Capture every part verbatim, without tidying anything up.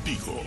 contigo.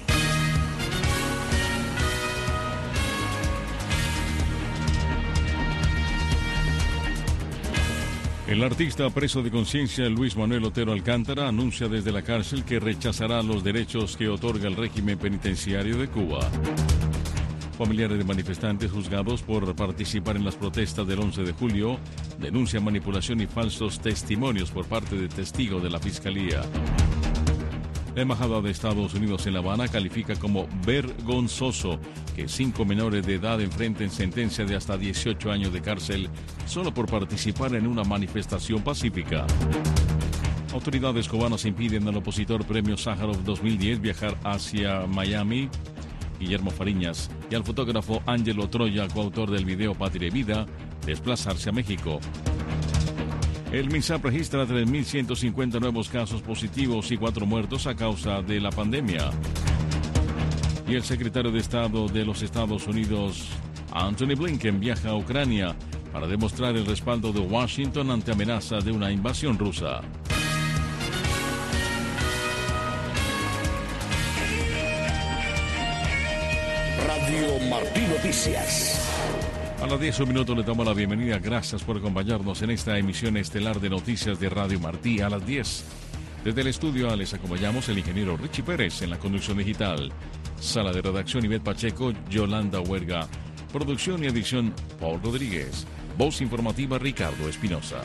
El artista preso de conciencia Luis Manuel Otero Alcántara anuncia desde la cárcel que rechazará los derechos que otorga el régimen penitenciario de Cuba. Familiares de manifestantes juzgados por participar en las protestas del once de julio denuncian manipulación y falsos testimonios por parte de testigos de la Fiscalía. La Embajada de Estados Unidos en La Habana califica como vergonzoso que cinco menores de edad enfrenten sentencia de hasta dieciocho años de cárcel solo por participar en una manifestación pacífica. Autoridades cubanas impiden al opositor Premio Sájarov dos mil diez viajar hacia Miami, Guillermo Fariñas, y al fotógrafo Ángelo Troya, coautor del video Patria y Vida, desplazarse a México. El MINSAP registra tres mil ciento cincuenta nuevos casos positivos y cuatro muertos a causa de la pandemia. Y el secretario de Estado de los Estados Unidos, Antony Blinken, viaja a Ucrania para demostrar el respaldo de Washington ante amenaza de una invasión rusa. Radio Martí Noticias. A las diez un minuto le damos la bienvenida. Gracias por acompañarnos en esta emisión estelar de noticias de Radio Martí a las diez. Desde el estudio les acompañamos el ingeniero Richie Pérez en la conducción digital. Sala de redacción Ivette Pacheco, Yolanda Huerga. Producción y edición Paul Rodríguez. Voz informativa Ricardo Espinosa.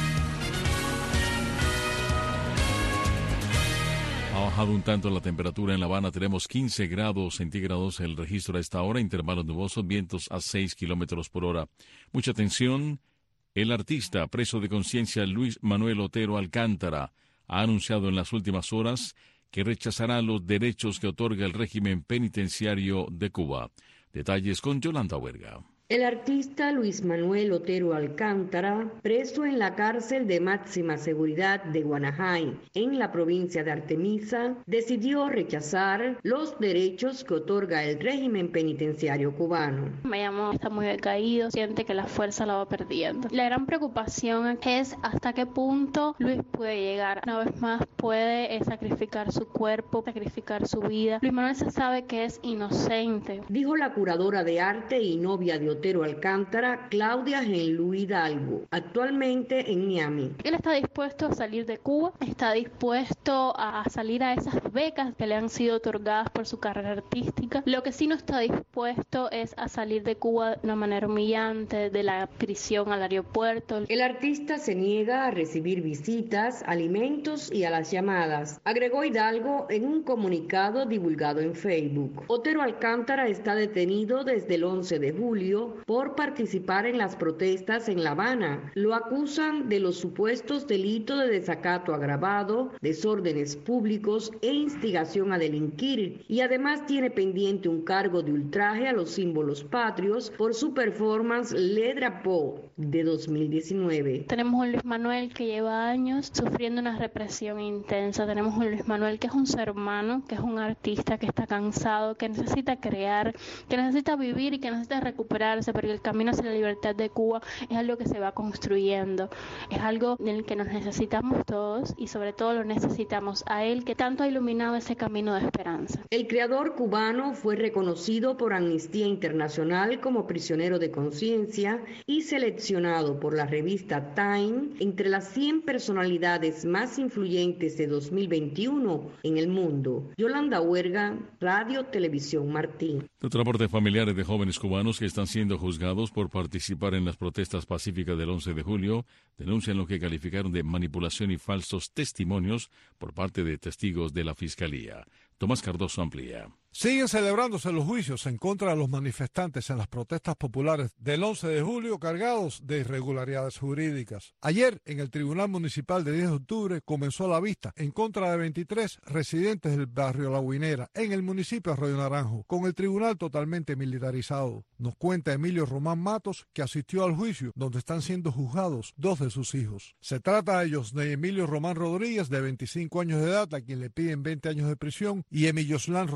Ha bajado un tanto la temperatura en La Habana, tenemos quince grados centígrados el registro a esta hora, intervalos nubosos, vientos a seis kilómetros por hora. Mucha atención, el artista preso de conciencia Luis Manuel Otero Alcántara ha anunciado en las últimas horas que rechazará los derechos que otorga el régimen penitenciario de Cuba. Detalles con Yolanda Huerga. El artista Luis Manuel Otero Alcántara, preso en la cárcel de máxima seguridad de Guanajay, en la provincia de Artemisa, decidió rechazar los derechos que otorga el régimen penitenciario cubano. Me llamó, está muy decaído, siente que la fuerza la va perdiendo. La gran preocupación es hasta qué punto Luis puede llegar. Una vez más puede sacrificar su cuerpo, sacrificar su vida. Luis Manuel se sabe que es inocente. Dijo la curadora de arte y novia de Otero Alcántara, Claudia Genlu Hidalgo, actualmente en Miami. Él está dispuesto a salir de Cuba, está dispuesto a salir a esas becas que le han sido otorgadas por su carrera artística. Lo que sí no está dispuesto es a salir de Cuba de una manera humillante, de la prisión al aeropuerto. El artista se niega a recibir visitas, alimentos y a las llamadas, agregó Hidalgo en un comunicado divulgado en Facebook. Otero Alcántara está detenido desde el once de julio por participar en las protestas en La Habana. Lo acusan de los supuestos delitos de desacato agravado, desórdenes públicos e instigación a delinquir, y además tiene pendiente un cargo de ultraje a los símbolos patrios por su performance Le Drapeau de dos mil diecinueve. Tenemos un Luis Manuel que lleva años sufriendo una represión intensa. Tenemos un Luis Manuel que es un ser humano, que es un artista que está cansado, que necesita crear, que necesita vivir y que necesita recuperarse, porque el camino hacia la libertad de Cuba es algo que se va construyendo, es algo en el que nos necesitamos todos y sobre todo lo necesitamos a él, que tanto ha iluminado ese camino de esperanza. El creador cubano fue reconocido por Amnistía Internacional como prisionero de conciencia y seleccionado por la revista Time entre las cien personalidades más influyentes de dos mil veintiuno en el mundo. Yolanda Huerga, Radio Televisión Martí. Otro reporte, familiares de jóvenes cubanos que están siendo juzgados por participar en las protestas pacíficas del once de julio denuncian lo que calificaron de manipulación y falsos testimonios por parte de testigos de la Fiscalía. Tomás Cardoso amplía. Siguen celebrándose los juicios en contra de los manifestantes en las protestas populares del once de julio cargados de irregularidades jurídicas. Ayer, en el Tribunal Municipal de diez de octubre, comenzó la vista en contra de veintitrés residentes del barrio La Guinera, en el municipio de Arroyo Naranjo, con el tribunal totalmente militarizado. Nos cuenta Emilio Román Matos, que asistió al juicio donde están siendo juzgados dos de sus hijos. Se trata a ellos de Emilio Román Rodríguez, de veinticinco años de edad, a quien le piden veinte años de prisión, y Emilioslán Román Rodríguez,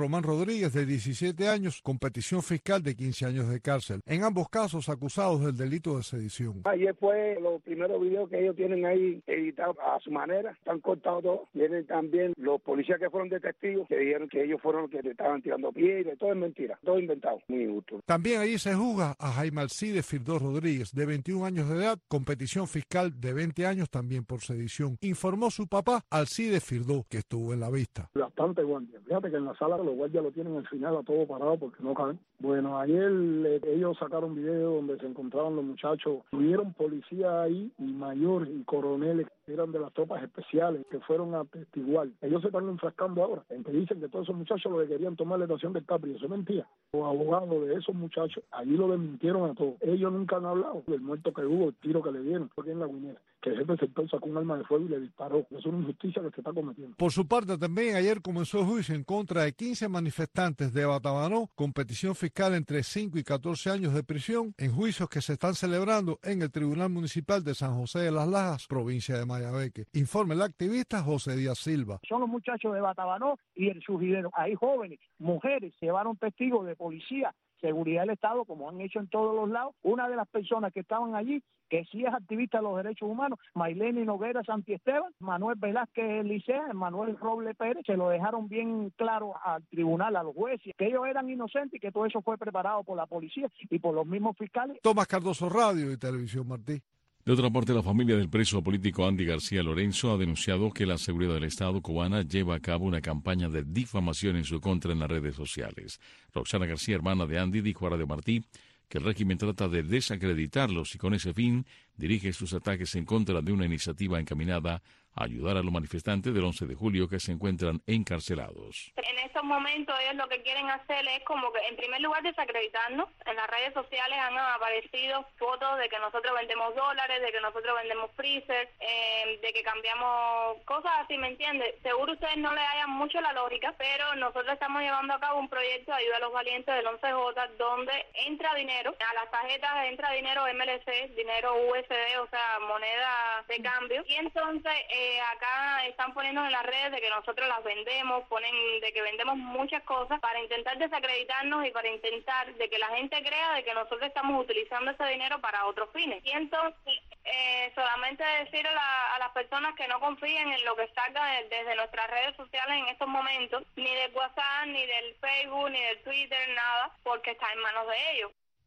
Rodríguez, de diecisiete años, con petición fiscal de quince años de cárcel. En ambos casos acusados del delito de sedición. Ayer fue los primeros videos que ellos tienen ahí editados a su manera, están cortados todos. Vienen también los policías que fueron de testigos, que dijeron que ellos fueron los que le estaban tirando piedras, todo es mentira, todo inventado, muy injusto. También allí se juzga a Jaime Alcides Firdós Rodríguez, de veintiún años de edad, con petición fiscal de veinte años también por sedición. Informó su papá, Alcides Firdós, que estuvo en la vista. Bastante guardia. Fíjate que en la sala los guardias lo tienen al final a todo parado porque no caben. Bueno, ayer eh, ellos sacaron video donde se encontraban los muchachos. Tuvieron policías ahí y mayores y coroneles que eran de las tropas especiales que fueron a atestiguar. Ellos se están enfrascando ahora en que dicen que todos esos muchachos lo que querían tomar la estación del Capri. Eso es mentira. Los abogados de esos muchachos allí lo desmintieron a todos. Ellos nunca han hablado del muerto que hubo, el tiro que le dieron, porque en la guinera, que el jefe sector sacó un arma de fuego y le disparó. Es una injusticia que se está cometiendo. Por su parte, también ayer comenzó el juicio en contra de quince manifestantes de Batabanó con petición fiscal entre cinco y catorce años de prisión en juicios que se están celebrando en el Tribunal Municipal de San José de las Lajas, provincia de Mayabeque. Informe el activista José Díaz Silva. Son los muchachos de Batabanó y el surgidero. Hay jóvenes, mujeres, llevaron testigos de policía, seguridad del Estado, como han hecho en todos los lados. Una de las personas que estaban allí, que sí es activista de los derechos humanos, Maylene Noguera Santiesteban, Manuel Velázquez Licea, Manuel Roble Pérez, se lo dejaron bien claro al tribunal, a los jueces, que ellos eran inocentes y que todo eso fue preparado por la policía y por los mismos fiscales. Tomás Cardoso, Radio y Televisión Martí. De otra parte, la familia del preso político Andy García Lorenzo ha denunciado que la seguridad del Estado cubana lleva a cabo una campaña de difamación en su contra en las redes sociales. Roxana García, hermana de Andy, dijo a Radio Martí que el régimen trata de desacreditarlos y con ese fin dirige sus ataques en contra de una iniciativa encaminada a ayudar a los manifestantes del once de julio que se encuentran encarcelados. En estos momentos ellos lo que quieren hacer es como que en primer lugar desacreditarnos. En las redes sociales han aparecido fotos de que nosotros vendemos dólares, de que nosotros vendemos freezer, eh, de que cambiamos cosas así, ¿me entiendes? Seguro a ustedes no le hayan mucho la lógica, pero nosotros estamos llevando a cabo un proyecto de ayuda a los valientes del once J donde entra dinero, a las tarjetas entra dinero M L C, dinero U S D, o sea, moneda de cambio, y entonces eh, Eh, acá están poniendo en las redes de que nosotros las vendemos, ponen de que vendemos muchas cosas para intentar desacreditarnos y para intentar de que la gente crea de que nosotros estamos utilizando ese dinero para otros fines. Y entonces eh, solamente decir a, la, a las personas que no confíen en lo que salga de, desde nuestras redes sociales en estos momentos, ni del WhatsApp, ni del Facebook, ni del Twitter, nada, porque está en manos de ellos.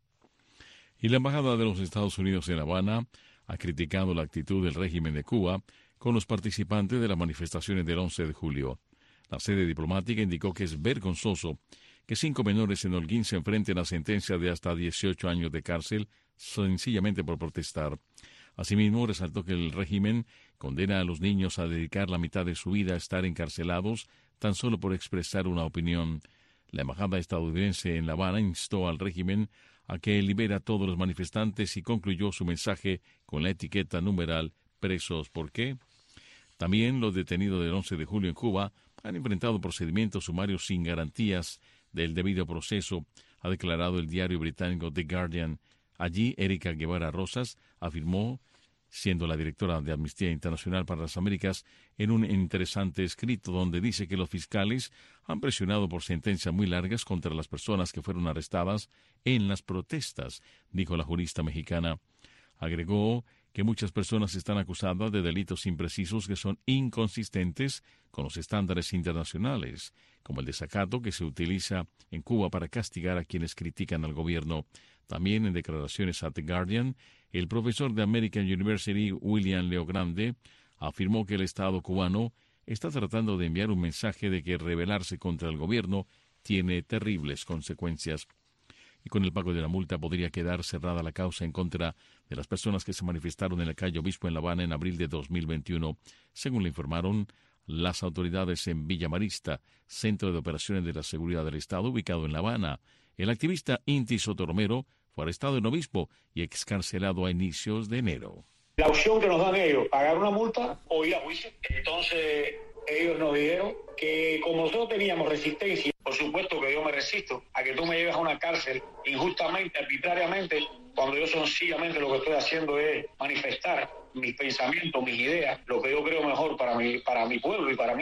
Y la Embajada de los Estados Unidos en La Habana ha criticado la actitud del régimen de Cuba con los participantes de las manifestaciones del once de julio. La sede diplomática indicó que es vergonzoso que cinco menores en Holguín se enfrenten a sentencia de hasta dieciocho años de cárcel sencillamente por protestar. Asimismo, resaltó que el régimen condena a los niños a dedicar la mitad de su vida a estar encarcelados tan solo por expresar una opinión. La embajada estadounidense en La Habana instó al régimen a que libere a todos los manifestantes y concluyó su mensaje con la etiqueta numeral presos. ¿Por qué? También los detenidos del once de julio en Cuba han enfrentado procedimientos sumarios sin garantías del debido proceso, ha declarado el diario británico The Guardian. Allí, Erika Guevara Rosas afirmó, siendo la directora de Amnistía Internacional para las Américas, en un interesante escrito donde dice que los fiscales han presionado por sentencias muy largas contra las personas que fueron arrestadas en las protestas, dijo la jurista mexicana. Agregó que muchas personas están acusadas de delitos imprecisos que son inconsistentes con los estándares internacionales, como el desacato que se utiliza en Cuba para castigar a quienes critican al gobierno. También en declaraciones a The Guardian, el profesor de American University, William Leogrande, afirmó que el Estado cubano está tratando de enviar un mensaje de que rebelarse contra el gobierno tiene terribles consecuencias. Y con el pago de la multa podría quedar cerrada la causa en contra de las personas que se manifestaron en la calle Obispo en La Habana en abril de dos mil veintiuno, según le informaron las autoridades en Villa Marista, Centro de Operaciones de la Seguridad del Estado ubicado en La Habana. El activista Inti Soto Romero fue arrestado en Obispo y excarcelado a inicios de enero. La opción que nos dan ellos, pagar una multa o ir a juicio. Entonces ellos nos dijeron que como nosotros teníamos resistencia, por supuesto que yo me resisto a que tú me lleves a una cárcel injustamente, arbitrariamente, cuando yo sencillamente lo que estoy haciendo es manifestar mis pensamientos, mis ideas, lo que yo creo mejor para mi, para mi pueblo y para mí.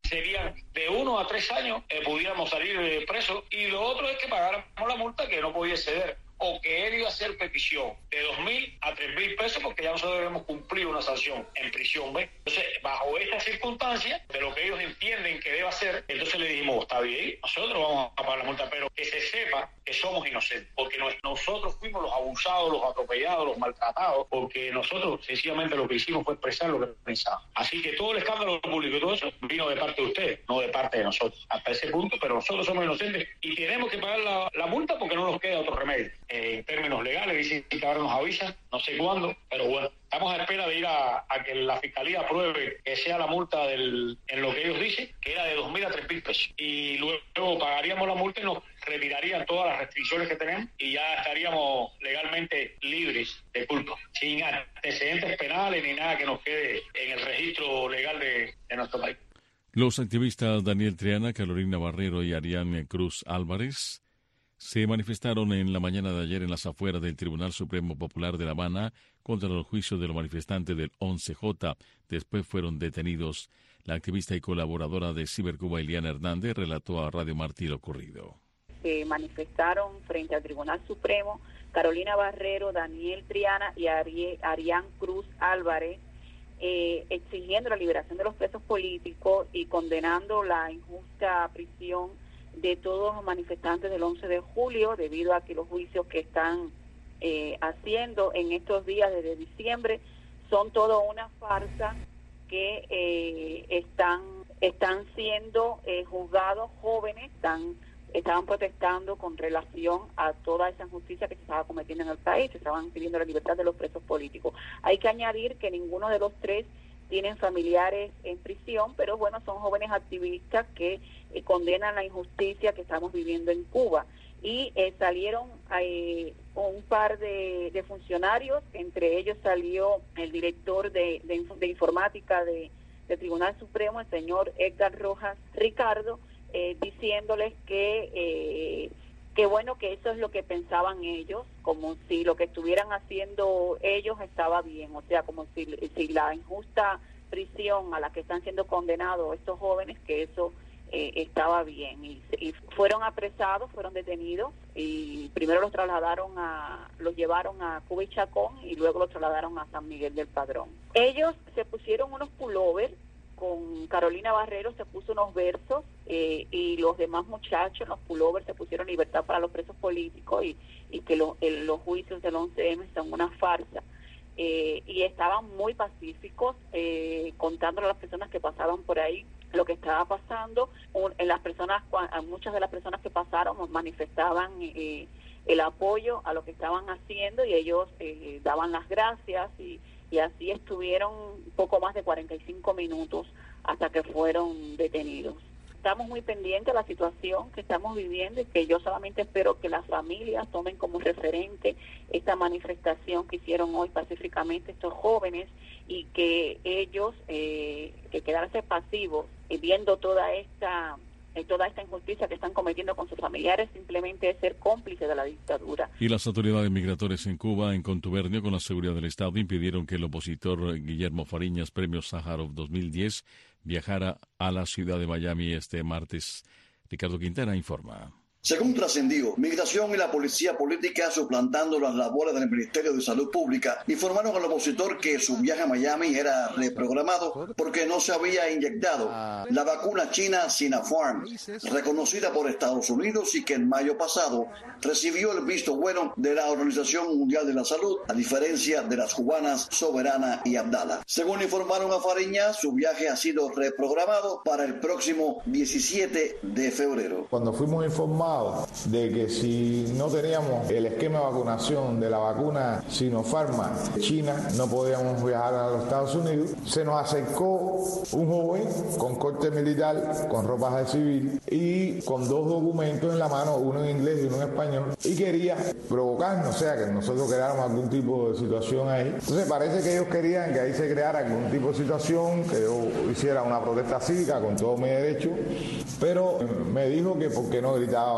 serían de uno a tres años, eh, pudiéramos salir eh, presos, y lo otro es que pagáramos la multa que no podía exceder, o que él iba a hacer petición de dos mil a tres mil pesos, porque ya nosotros debemos cumplir una sanción en prisión, ¿ves? Entonces, bajo esta circunstancia, de lo que ellos entienden que debe hacer, entonces le dijimos, está bien, nosotros vamos a pagar la multa, pero que se sepa que somos inocentes, porque no, nosotros fuimos los abusados, los atropellados, los maltratados, porque nosotros sencillamente lo que hicimos fue expresar lo que pensábamos. Así que todo el escándalo público y todo eso vino de parte de ustedes, no de parte de nosotros, hasta ese punto, pero nosotros somos inocentes y tenemos que pagar la, la multa porque no nos queda otro remedio. Eh, en términos legales, dicen que ahora nos avisan, no sé cuándo, pero bueno, estamos a espera de ir a, a que la Fiscalía apruebe que sea la multa del, en lo que ellos dicen, que era de dos mil a tres mil pesos. Y luego pagaríamos la multa y nos retirarían todas las restricciones que tenemos y ya estaríamos legalmente libres de culpa, sin antecedentes penales ni nada que nos quede en el registro legal de, de nuestro país. Los activistas Daniel Triana, Carolina Barrero y Ariane Cruz Álvarez se manifestaron en la mañana de ayer en las afueras del Tribunal Supremo Popular de La Habana contra los juicios de los manifestantes del once J. Después fueron detenidos. La activista y colaboradora de Cibercuba, Eliana Hernández, relató a Radio Martí lo ocurrido. Se manifestaron frente al Tribunal Supremo Carolina Barrero, Daniel Triana y Ari- Ariane Cruz Álvarez, eh, exigiendo la liberación de los presos políticos y condenando la injusta prisión de todos los manifestantes del once de julio, debido a que los juicios que están eh, haciendo en estos días desde diciembre son todo una farsa, que eh, están están siendo eh, juzgados jóvenes, están estaban protestando con relación a toda esa injusticia que se estaba cometiendo en el país, se estaban pidiendo la libertad de los presos políticos. Hay que añadir que ninguno de los tres tienen familiares en prisión, pero bueno, son jóvenes activistas que eh, condenan la injusticia que estamos viviendo en Cuba. Y eh, salieron eh, un par de, de funcionarios, entre ellos salió el director de, de, de informática de, del Tribunal Supremo, el señor Edgar Rojas Ricardo, eh, diciéndoles que... Eh, que bueno, que eso es lo que pensaban ellos, como si lo que estuvieran haciendo ellos estaba bien, o sea, como si, si la injusta prisión a la que están siendo condenados estos jóvenes, que eso eh, estaba bien. Y, y fueron apresados, fueron detenidos, y primero los trasladaron a, los llevaron a Cuba y Chacón, y luego los trasladaron a San Miguel del Padrón. Ellos se pusieron unos pullovers, con Carolina Barrero se puso unos versos, eh, y los demás muchachos, los pullovers, se pusieron libertad para los presos políticos y, y que lo, el, los juicios del once eme son una farsa. Eh, y estaban muy pacíficos, eh, contándole a las personas que pasaban por ahí lo que estaba pasando. Un, en las personas, muchas de las personas que pasaron manifestaban eh, el apoyo a lo que estaban haciendo, y ellos eh, daban las gracias, y y así estuvieron poco más de cuarenta y cinco minutos hasta que fueron detenidos. Estamos muy pendientes de la situación que estamos viviendo, y que yo solamente espero que las familias tomen como referente esta manifestación que hicieron hoy pacíficamente estos jóvenes, y que ellos, eh, que quedarse pasivos y viendo toda esta... toda esta injusticia que están cometiendo con sus familiares, simplemente es ser cómplice de la dictadura. Y las autoridades migratorias en Cuba, en contubernio con la seguridad del Estado, impidieron que el opositor Guillermo Fariñas, Premio Sájarov dos mil diez, viajara a la ciudad de Miami este martes. Ricardo Quintana informa. Según trascendió, Migración y la Policía Política, suplantando las labores del Ministerio de Salud Pública, informaron al opositor que su viaje a Miami era reprogramado porque no se había inyectado la vacuna china Sinopharm, reconocida por Estados Unidos y que en mayo pasado recibió el visto bueno de la Organización Mundial de la Salud, a diferencia de las cubanas Soberana y Abdala. Según informaron a Fariñas, su viaje ha sido reprogramado para el próximo diecisiete de febrero. Cuando fuimos informados de que si no teníamos el esquema de vacunación de la vacuna Sinopharm China, no podíamos viajar a los Estados Unidos, se nos acercó un joven con corte militar, con ropas de civil y con dos documentos en la mano, uno en inglés y uno en español, y quería provocarnos, o sea, que nosotros creáramos algún tipo de situación ahí. Entonces parece que ellos querían que ahí se creara algún tipo de situación, que yo hiciera una protesta cívica con todo mi derecho, pero me dijo que porque no gritaba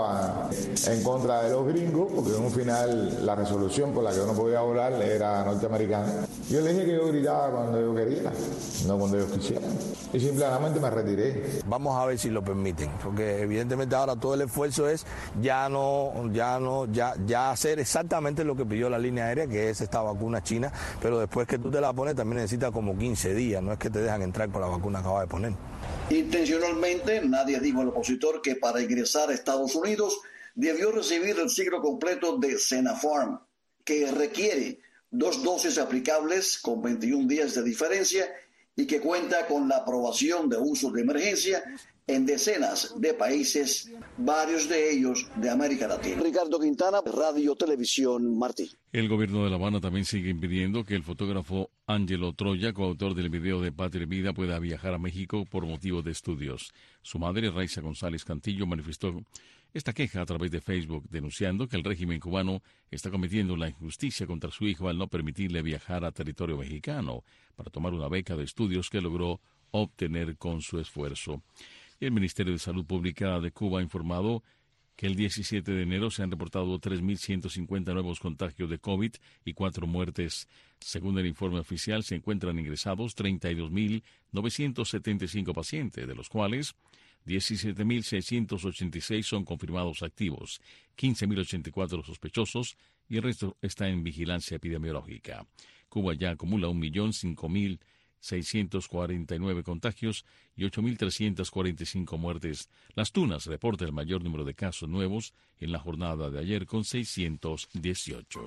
estaba en contra de los gringos, porque en un final la resolución por la que uno podía volar era norteamericana. Yo le dije que yo gritaba cuando yo quería, no cuando ellos quisieran. Y simplemente me retiré. Vamos a ver si lo permiten, porque evidentemente ahora todo el esfuerzo es ya no, ya no, ya, ya hacer exactamente lo que pidió la línea aérea, que es esta vacuna china, pero después que tú te la pones también necesitas como quince días, no es que te dejan entrar con la vacuna que acabas de poner. Intencionalmente, nadie dijo al opositor que para ingresar a Estados Unidos debió recibir el ciclo completo de Sinopharm, que requiere dos dosis aplicables con veintiún días de diferencia y que cuenta con la aprobación de uso de emergencia en decenas de países, varios de ellos de América Latina. Ricardo Quintana, Radio Televisión Martí. El gobierno de La Habana también sigue impidiendo que el fotógrafo Ángelo Troya, coautor del video de Patria y Vida, pueda viajar a México por motivo de estudios. Su madre, Raiza González Cantillo, manifestó esta queja a través de Facebook, denunciando que el régimen cubano está cometiendo la injusticia contra su hijo al no permitirle viajar a territorio mexicano para tomar una beca de estudios que logró obtener con su esfuerzo. El Ministerio de Salud Pública de Cuba ha informado que el diecisiete de enero se han reportado tres mil ciento cincuenta nuevos contagios de COVID y cuatro muertes. Según el informe oficial, se encuentran ingresados treinta y dos mil novecientos setenta y cinco pacientes, de los cuales diecisiete mil seiscientos ochenta y seis son confirmados activos, quince mil ochenta y cuatro sospechosos y el resto está en vigilancia epidemiológica. Cuba ya acumula un millón cinco mil seiscientos cuarenta y nueve contagios y ocho mil trescientas cuarenta y cinco muertes. Las Tunas reporta el mayor número de casos nuevos en la jornada de ayer con seiscientos dieciocho.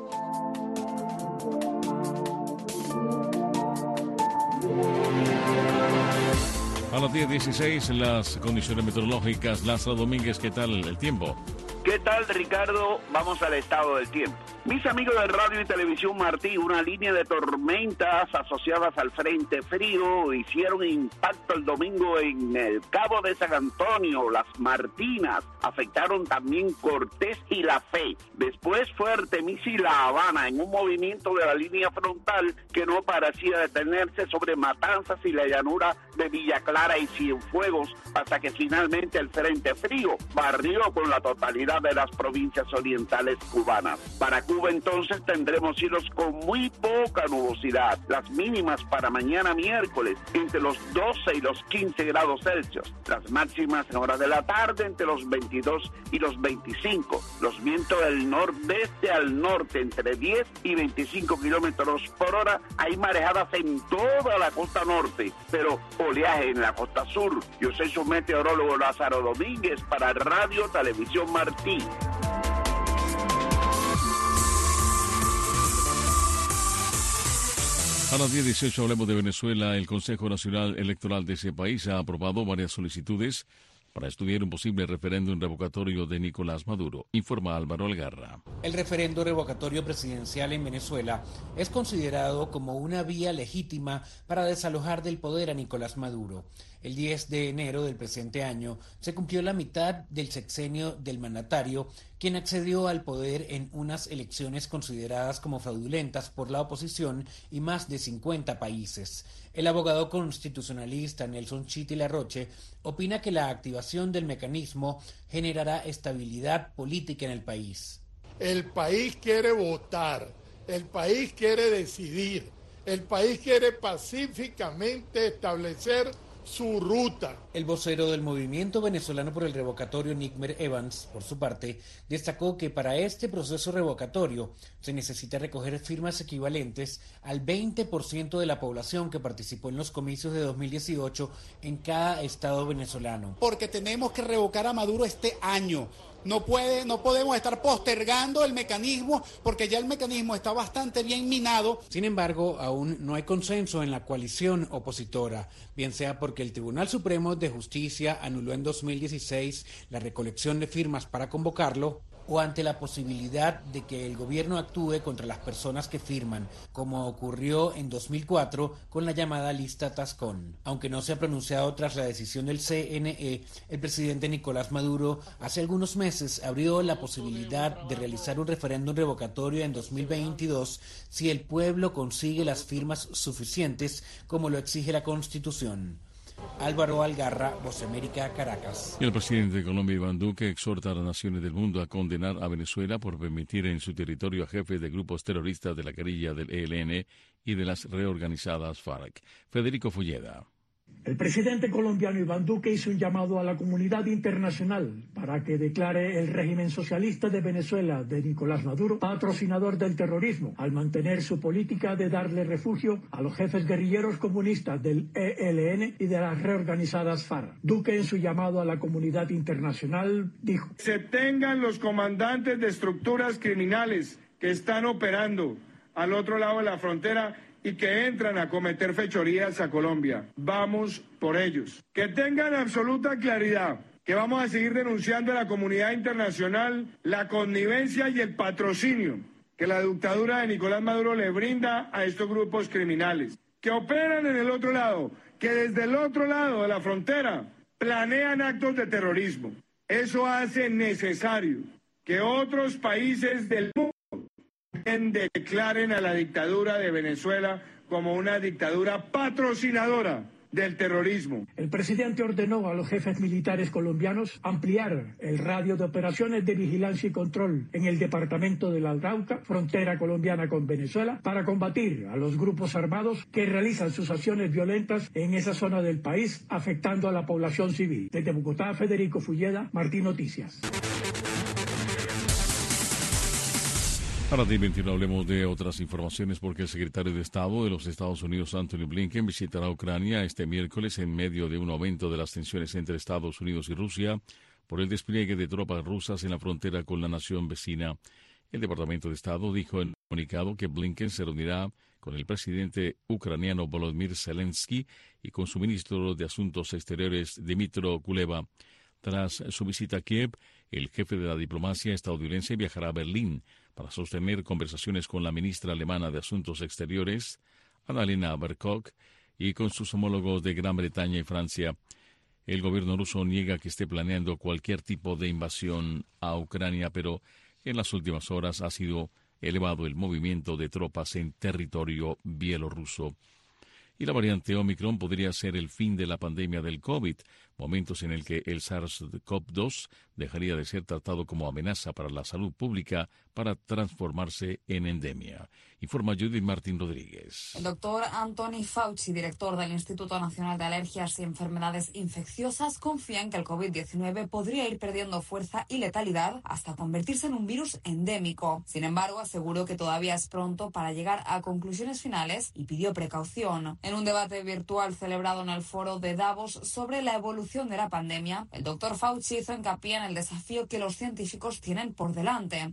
A las diez dieciséis, las condiciones meteorológicas. Lázaro Domínguez, ¿qué tal el tiempo? ¿Qué tal, Ricardo? Vamos al estado del tiempo. Mis amigos de Radio y Televisión Martí, una línea de tormentas asociadas al Frente Frío hicieron impacto el domingo en el Cabo de San Antonio, Las Martinas, afectaron también Cortés y La Fe. Después fue Artemisa y La Habana en un movimiento de la línea frontal que no parecía detenerse sobre Matanzas y la llanura de Villa Clara y Cienfuegos, hasta que finalmente el Frente Frío barrió con la totalidad de las provincias orientales cubanas. Para Cuba entonces tendremos cielos con muy poca nubosidad. Las mínimas para mañana miércoles entre los doce y los quince grados Celsius. Las máximas en horas de la tarde entre los veintidós y los veinticinco. Los vientos del nordeste al norte entre diez y veinticinco kilómetros por hora. Hay marejadas en toda la costa norte, pero oleaje en la costa sur. Yo soy su meteorólogo Lázaro Domínguez para Radio Televisión Martí. A las diez dieciocho hablemos de Venezuela. El Consejo Nacional Electoral de ese país ha aprobado varias solicitudes para estudiar un posible referéndum revocatorio de Nicolás Maduro, informa Álvaro Algarra. El referendo revocatorio presidencial en Venezuela es considerado como una vía legítima para desalojar del poder a Nicolás Maduro. El diez de enero del presente año se cumplió la mitad del sexenio del mandatario, quien accedió al poder en unas elecciones consideradas como fraudulentas por la oposición y más de cincuenta países. El abogado constitucionalista Nelson Chiti Larroche opina que la activación del mecanismo generará estabilidad política en el país. El país quiere votar, el país quiere decidir, el país quiere pacíficamente establecer su ruta. El vocero del Movimiento Venezolano por el Revocatorio, Nickmer Evans, por su parte, destacó que para este proceso revocatorio se necesita recoger firmas equivalentes al veinte por ciento de la población que participó en los comicios de dos mil dieciocho en cada estado venezolano. Porque tenemos que revocar a Maduro este año. No puede, no podemos estar postergando el mecanismo porque ya el mecanismo está bastante bien minado. Sin embargo, aún no hay consenso en la coalición opositora, bien sea porque el Tribunal Supremo de Justicia anuló en dos mil dieciséis la recolección de firmas para convocarlo, o ante la posibilidad de que el gobierno actúe contra las personas que firman, como ocurrió en dos mil cuatro con la llamada lista Tascón. Aunque no se ha pronunciado tras la decisión del C N E, el presidente Nicolás Maduro hace algunos meses abrió la posibilidad de realizar un referéndum revocatorio en dos mil veintidós si el pueblo consigue las firmas suficientes como lo exige la Constitución. Álvaro Algarra, Voz América, Caracas. Y el presidente de Colombia, Iván Duque, exhorta a las naciones del mundo a condenar a Venezuela por permitir en su territorio a jefes de grupos terroristas de la guerrilla del E L N y de las reorganizadas FARC. Federico Fulleda. El presidente colombiano Iván Duque hizo un llamado a la comunidad internacional para que declare el régimen socialista de Venezuela de Nicolás Maduro patrocinador del terrorismo, al mantener su política de darle refugio a los jefes guerrilleros comunistas del E L N y de las reorganizadas FARC. Duque, en su llamado a la comunidad internacional, dijo: se tengan los comandantes de estructuras criminales que están operando al otro lado de la frontera y que entran a cometer fechorías a Colombia. Vamos por ellos. Que tengan absoluta claridad que vamos a seguir denunciando a la comunidad internacional la connivencia y el patrocinio que la dictadura de Nicolás Maduro le brinda a estos grupos criminales, que operan en el otro lado, que desde el otro lado de la frontera planean actos de terrorismo. Eso hace necesario que otros países del mundo declaren a la dictadura de Venezuela como una dictadura patrocinadora del terrorismo. El presidente ordenó a los jefes militares colombianos ampliar el radio de operaciones de vigilancia y control en el departamento del Arauca, frontera colombiana con Venezuela, para combatir a los grupos armados que realizan sus acciones violentas en esa zona del país, afectando a la población civil. Desde Bogotá, Federico Fulleda, Martín Noticias. Ahora de veintiuno hablemos de otras informaciones porque el secretario de Estado de los Estados Unidos, Anthony Blinken, visitará Ucrania este miércoles en medio de un aumento de las tensiones entre Estados Unidos y Rusia por el despliegue de tropas rusas en la frontera con la nación vecina. El Departamento de Estado dijo en un comunicado que Blinken se reunirá con el presidente ucraniano Volodymyr Zelensky y con su ministro de Asuntos Exteriores, Dmytro Kuleba. Tras su visita a Kiev, el jefe de la diplomacia estadounidense viajará a Berlín para sostener conversaciones con la ministra alemana de Asuntos Exteriores, Annalena Baerbock, y con sus homólogos de Gran Bretaña y Francia. El gobierno ruso niega que esté planeando cualquier tipo de invasión a Ucrania, pero en las últimas horas ha sido elevado el movimiento de tropas en territorio bielorruso. Y la variante Omicron podría ser el fin de la pandemia del COVID, momentos en el que el SARS-C o V dos dejaría de ser tratado como amenaza para la salud pública para transformarse en endemia. Informa Judith Martín Rodríguez. El doctor Anthony Fauci, director del Instituto Nacional de Alergias y Enfermedades Infecciosas, confía en que el COVID diecinueve podría ir perdiendo fuerza y letalidad hasta convertirse en un virus endémico. Sin embargo, aseguró que todavía es pronto para llegar a conclusiones finales y pidió precaución. En un debate virtual celebrado en el foro de Davos sobre la evolución de la pandemia, el doctor Fauci hizo hincapié en el desafío que los científicos tienen por delante.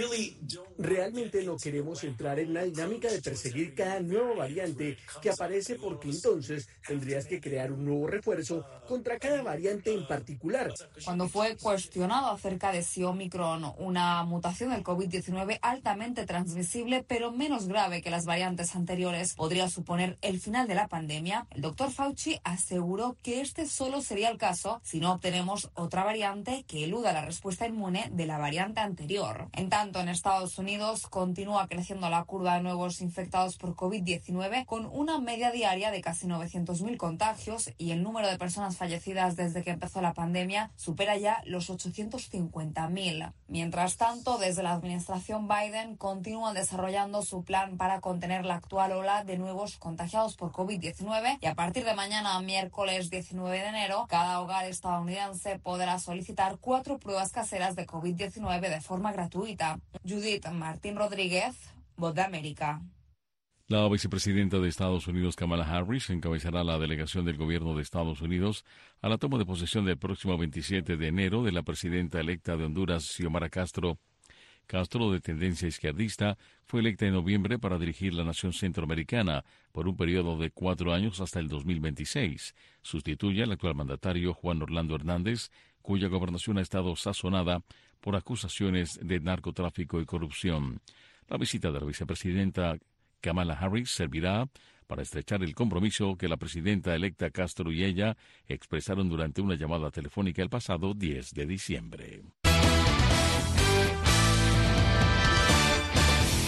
Realmente no queremos entrar en la dinámica de perseguir cada nueva variante que aparece, porque entonces tendrías que crear un nuevo refuerzo contra cada variante en particular. Cuando fue cuestionado acerca de si Omicron, una mutación del COVID diecinueve altamente transmisible pero menos grave que las variantes anteriores, podría suponer el final de la pandemia, el doctor Fauci aseguró que este solo sería el caso si no obtenemos otra variante que eluda la respuesta inmune de la variante anterior. En tanto, en Estados Unidos continúa creciendo la curva de nuevos infectados por COVID diecinueve con una media diaria de casi novecientos mil contagios y el número de personas fallecidas desde que empezó la pandemia supera ya los ochocientos cincuenta mil. Mientras tanto, desde la administración Biden continúan desarrollando su plan para contener la actual ola de nuevos contagiados por COVID diecinueve y a partir de mañana, miércoles diecinueve de enero, cada hogar estadounidense podrá solicitar cuatro pruebas caseras de COVID diecinueve de forma gratuita. Judith Martín Rodríguez, Voz de América. La vicepresidenta de Estados Unidos, Kamala Harris, encabezará la delegación del gobierno de Estados Unidos a la toma de posesión del próximo veintisiete de enero de la presidenta electa de Honduras, Xiomara Castro. Castro, de tendencia izquierdista, fue electa en noviembre para dirigir la nación centroamericana por un periodo de cuatro años hasta el dos mil veintiséis. Sustituye al actual mandatario Juan Orlando Hernández, cuya gobernación ha estado sazonada por acusaciones de narcotráfico y corrupción. La visita de la vicepresidenta Kamala Harris servirá para estrechar el compromiso que la presidenta electa Castro y ella expresaron durante una llamada telefónica el pasado diez de diciembre.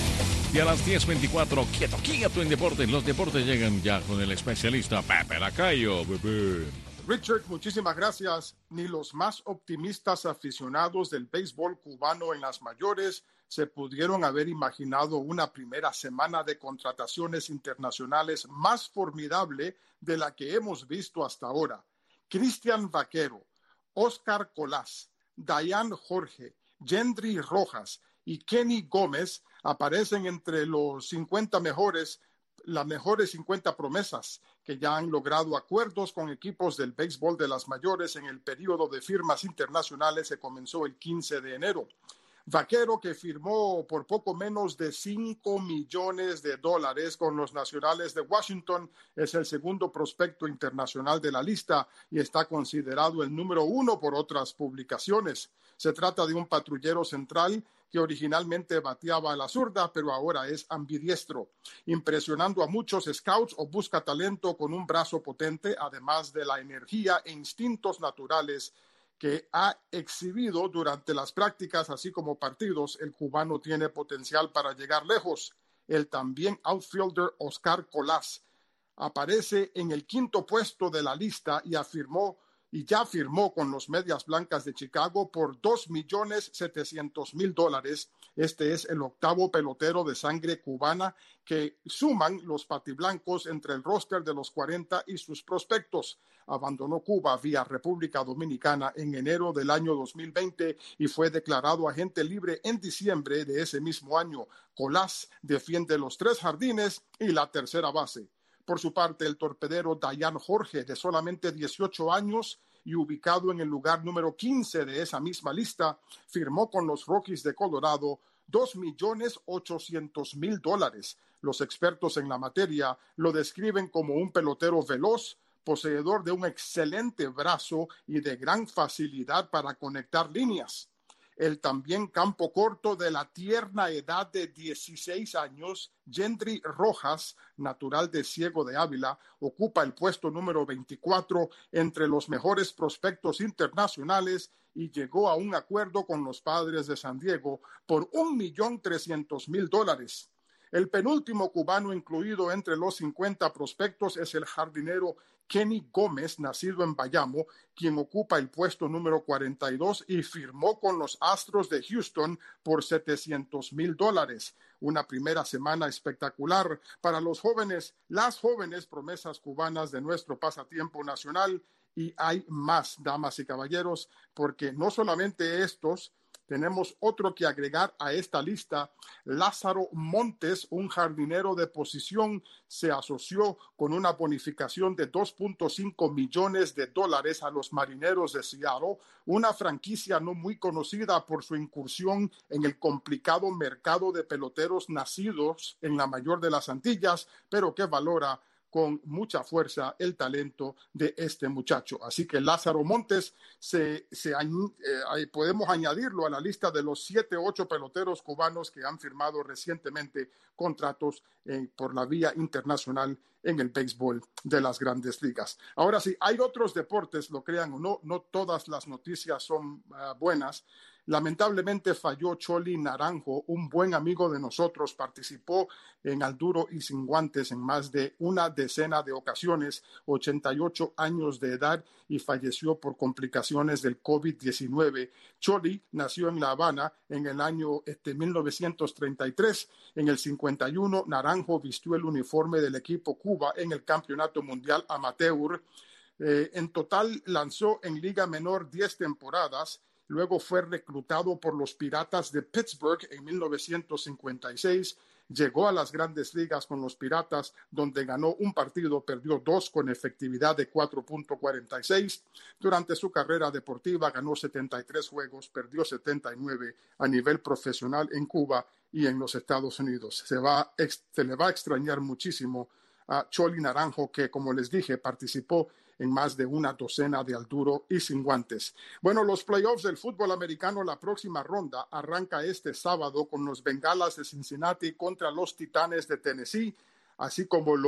Y a las diez veinticuatro, quieto, quieto en deportes. Los deportes llegan ya con el especialista Pepe Lacayo. Pepe. Richard, muchísimas gracias. Ni los más optimistas aficionados del béisbol cubano en las mayores se pudieron haber imaginado una primera semana de contrataciones internacionales más formidable de la que hemos visto hasta ahora. Cristian Vaquero, Oscar Colás, Dayan Jorge, Gendry Rojas y Kenny Gómez aparecen entre los cincuenta mejores, las mejores cincuenta promesas que ya han logrado acuerdos con equipos del béisbol de las mayores en el periodo de firmas internacionales que comenzó el quince de enero. Vaquero, que firmó por poco menos de cinco millones de dólares con los Nacionales de Washington, es el segundo prospecto internacional de la lista y está considerado el número uno por otras publicaciones. Se trata de un patrullero central que originalmente bateaba a la zurda, pero ahora es ambidiestro, impresionando a muchos scouts o busca talento con un brazo potente, además de la energía e instintos naturales que ha exhibido durante las prácticas, así como partidos. El cubano tiene potencial para llegar lejos. El también outfielder Oscar Colás aparece en el quinto puesto de la lista y afirmó y ya firmó con los Medias Blancas de Chicago por dos millones setecientos mil dólares. Este es el octavo pelotero de sangre cubana que suman los patiblancos entre el roster de los cuarenta y sus prospectos. Abandonó Cuba vía República Dominicana en enero del año dos mil veinte y fue declarado agente libre en diciembre de ese mismo año. Colás defiende los tres jardines y la tercera base. Por su parte, el torpedero Dayan Jorge, de solamente dieciocho años y ubicado en el lugar número quince de esa misma lista, firmó con los Rockies de Colorado dos millones ochocientos mil dólares. Los expertos en la materia lo describen como un pelotero veloz, poseedor de un excelente brazo y de gran facilidad para conectar líneas. El también campo corto de la tierna edad de dieciséis años, Gendry Rojas, natural de Ciego de Ávila, ocupa el puesto número veinticuatro entre los mejores prospectos internacionales y llegó a un acuerdo con los Padres de San Diego por un millón trescientos mil dólares. El penúltimo cubano incluido entre los cincuenta prospectos es el jardinero Kenny Gómez, nacido en Bayamo, quien ocupa el puesto número cuarenta y dos y firmó con los Astros de Houston por setecientos mil dólares. Una primera semana espectacular para los jóvenes, las jóvenes promesas cubanas de nuestro pasatiempo nacional. Y hay más, damas y caballeros, porque no solamente estos, tenemos otro que agregar a esta lista. Lázaro Montes, un jardinero de posición, se asoció con una bonificación de dos punto cinco millones de dólares a los Marineros de Seattle, una franquicia no muy conocida por su incursión en el complicado mercado de peloteros nacidos en la mayor de las Antillas, pero que valora con mucha fuerza el talento de este muchacho. Así que Lázaro Montes se, se, eh, podemos añadirlo a la lista de los siete, ocho peloteros cubanos que han firmado recientemente contratos eh, por la vía internacional en el béisbol de las Grandes Ligas. Ahora sí, hay otros deportes, lo crean o no, no todas las noticias son uh, buenas. Lamentablemente falló Choli Naranjo, un buen amigo de nosotros, participó en Al Duro y Sin Guantes en más de una decena de ocasiones, ochenta y ocho años de edad y falleció por complicaciones del COVID diecinueve. Choli nació en La Habana en el año este, mil novecientos treinta y tres. En el cincuenta y uno, Naranjo vistió el uniforme del equipo Cuba en el Campeonato Mundial Amateur. Eh, en total lanzó en Liga Menor diez temporadas. Luego fue reclutado por los Piratas de Pittsburgh en mil novecientos cincuenta y seis. Llegó a las Grandes Ligas con los Piratas, donde ganó un partido, perdió dos con efectividad de cuatro punto cuarenta y seis. Durante su carrera deportiva ganó setenta y tres juegos, perdió setenta y nueve a nivel profesional en Cuba y en los Estados Unidos. Se, va, se le va a extrañar muchísimo a Choli Naranjo, que, como les dije, participó en más de una docena de Al Duro y Sin Guantes. Bueno, los playoffs del fútbol americano, la próxima ronda arranca este sábado con los Bengalas de Cincinnati contra los Titanes de Tennessee, así como los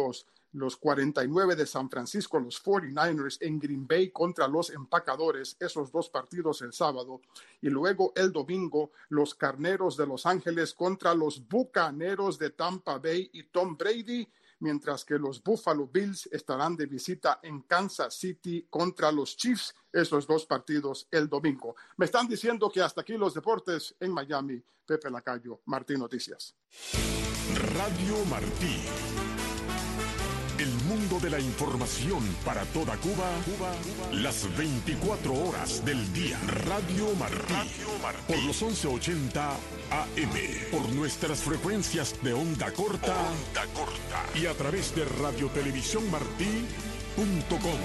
los cuarenta y nueve de San Francisco, los cuarenta y nueve ers en Green Bay contra los Empacadores, esos dos partidos el sábado, y luego el domingo los Carneros de Los Ángeles contra los Bucaneros de Tampa Bay y Tom Brady, mientras que los Buffalo Bills estarán de visita en Kansas City contra los Chiefs, esos dos partidos el domingo. Me están diciendo que hasta aquí los deportes en Miami. Pepe Lacayo, Martí Noticias. Radio Martí. El mundo de la información para toda Cuba, Cuba, Cuba, las veinticuatro horas del día. Radio Martí, Radio Martí. Por los once ochenta A M, por nuestras frecuencias de onda corta, onda corta y a través de radio televisión martí punto com.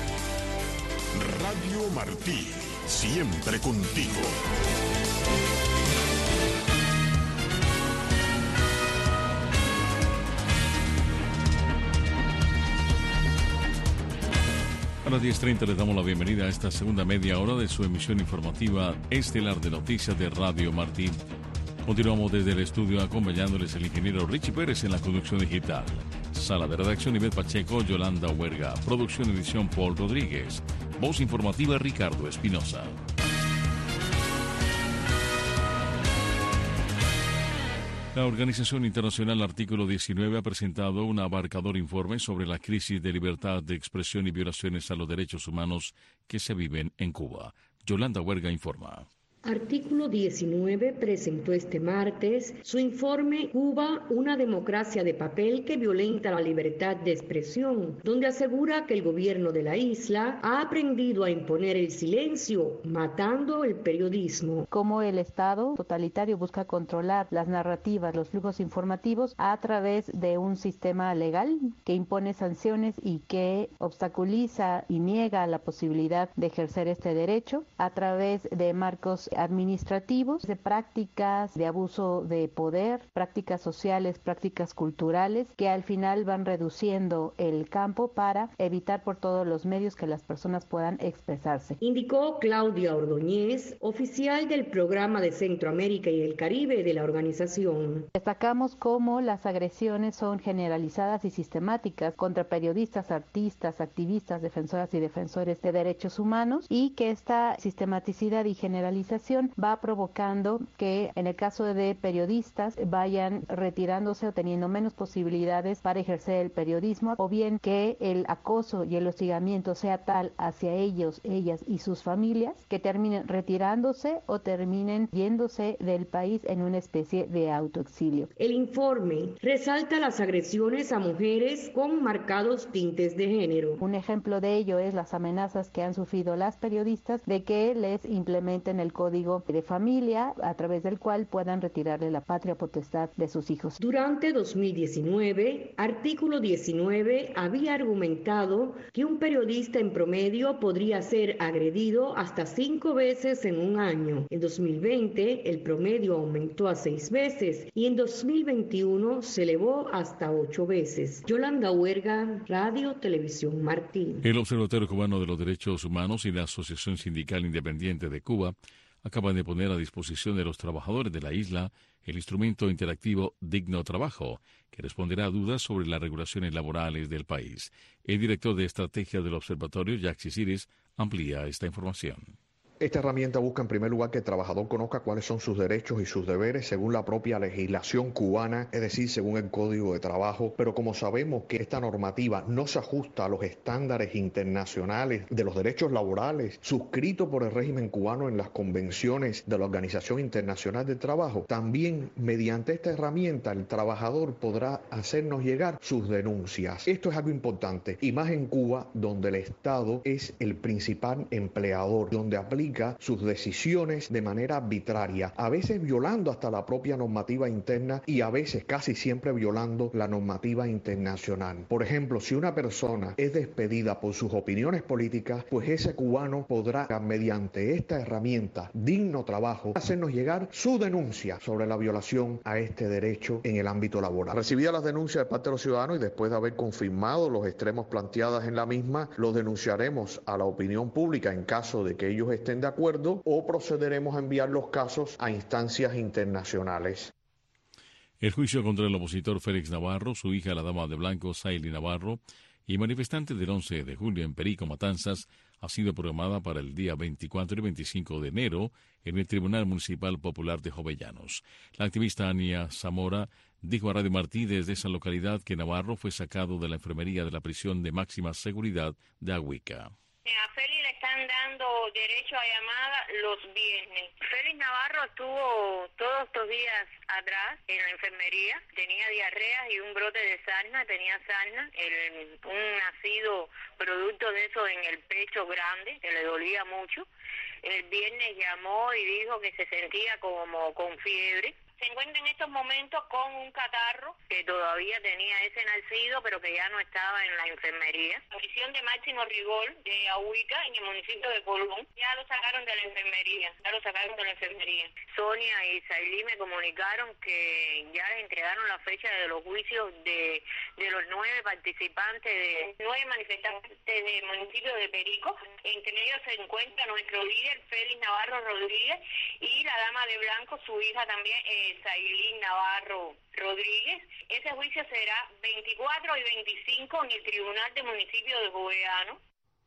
Radio Martí, siempre contigo. A las diez treinta les damos la bienvenida a esta segunda media hora de su emisión informativa estelar de noticias de Radio Martí. Continuamos desde el estudio acompañándoles el ingeniero Richie Pérez en la conducción digital. Sala de redacción Ivette Pacheco, Yolanda Huerga. Producción y edición Paul Rodríguez. Voz informativa Ricardo Espinosa. La Organización Internacional Artículo diecinueve ha presentado un abarcador informe sobre la crisis de libertad de expresión y violaciones a los derechos humanos que se viven en Cuba. Yolanda Huerga informa. Artículo diecinueve presentó este martes su informe Cuba, una democracia de papel que violenta la libertad de expresión, donde asegura que el gobierno de la isla ha aprendido a imponer el silencio, matando el periodismo. Como el Estado totalitario busca controlar las narrativas, los flujos informativos a través de un sistema legal que impone sanciones y que obstaculiza y niega la posibilidad de ejercer este derecho a través de marcos administrativos, de prácticas de abuso de poder, prácticas sociales, prácticas culturales, que al final van reduciendo el campo para evitar por todos los medios que las personas puedan expresarse. Indicó Claudia Ordóñez, oficial del Programa de Centroamérica y el Caribe de la organización. Destacamos cómo las agresiones son generalizadas y sistemáticas contra periodistas, artistas, activistas, defensoras y defensores de derechos humanos, y que esta sistematicidad y generalización va provocando que en el caso de periodistas vayan retirándose o teniendo menos posibilidades para ejercer el periodismo, o bien que el acoso y el hostigamiento sea tal hacia ellos, ellas y sus familias que terminen retirándose o terminen yéndose del país en una especie de autoexilio. El informe resalta las agresiones a mujeres con marcados tintes de género. Un ejemplo de ello es las amenazas que han sufrido las periodistas de que les implementen el código de familia a través del cual puedan retirarle la patria potestad de sus hijos. Durante dos mil diecinueve, Artículo diecinueve había argumentado que un periodista en promedio podría ser agredido hasta cinco veces en un año. En dos mil veinte, el promedio aumentó a seis veces y en dos mil veintiuno se elevó hasta ocho veces. Yolanda Huerga, Radio Televisión Martí. El Observatorio Cubano de los Derechos Humanos y la Asociación Sindical Independiente de Cuba acaban de poner a disposición de los trabajadores de la isla el instrumento interactivo Digno Trabajo, que responderá a dudas sobre las regulaciones laborales del país. El director de estrategia del observatorio, Jack Ciris, amplía esta información. Esta herramienta busca en primer lugar que el trabajador conozca cuáles son sus derechos y sus deberes según la propia legislación cubana, es decir, según el Código de Trabajo, pero como sabemos que esta normativa no se ajusta a los estándares internacionales de los derechos laborales suscritos por el régimen cubano en las convenciones de la Organización Internacional del Trabajo, también mediante esta herramienta el trabajador podrá hacernos llegar sus denuncias. Esto es algo importante, y más en Cuba, donde el Estado es el principal empleador, donde aplica sus decisiones de manera arbitraria, a veces violando hasta la propia normativa interna y a veces casi siempre violando la normativa internacional. Por ejemplo, si una persona es despedida por sus opiniones políticas, pues ese cubano podrá, mediante esta herramienta Digno Trabajo, hacernos llegar su denuncia sobre la violación a este derecho en el ámbito laboral. Recibidas las denuncias de parte de los ciudadanos y después de haber confirmado los extremos planteados en la misma, los denunciaremos a la opinión pública en caso de que ellos estén de acuerdo, o procederemos a enviar los casos a instancias internacionales. El juicio contra el opositor Félix Navarro, su hija la dama de blanco Saily Navarro y manifestantes del once de julio en Perico, Matanzas, ha sido programada para el día veinticuatro y veinticinco de enero en el Tribunal Municipal Popular de Jovellanos. La activista Ania Zamora dijo a Radio Martí desde esa localidad que Navarro fue sacado de la enfermería de la prisión de máxima seguridad de Agüica. A Félix le están dando derecho a llamada los viernes. Félix Navarro estuvo todos estos días atrás en la enfermería, tenía diarrea y un brote de sarna, tenía sarna, el, un nacido producto de eso en el pecho grande, que le dolía mucho. El viernes llamó y dijo que se sentía como con fiebre. Se encuentra en estos momentos con un catarro que todavía tenía ese nacido, pero que ya no estaba en la enfermería. La prisión de máximo rigor de Agüica, en el municipio de Colón, ya lo sacaron de la enfermería, ya lo sacaron de la enfermería. Sonia y Saily me comunicaron que ya les entregaron la fecha de los juicios de, de los nueve participantes, de nueve manifestantes del municipio de Perico. Entre ellos se encuentra nuestro líder, Félix Navarro Rodríguez, y la dama de blanco, su hija también, eh, Saily Navarro Rodríguez. Ese juicio será veinticuatro y veinticinco en el Tribunal del Municipio de Jovellanos.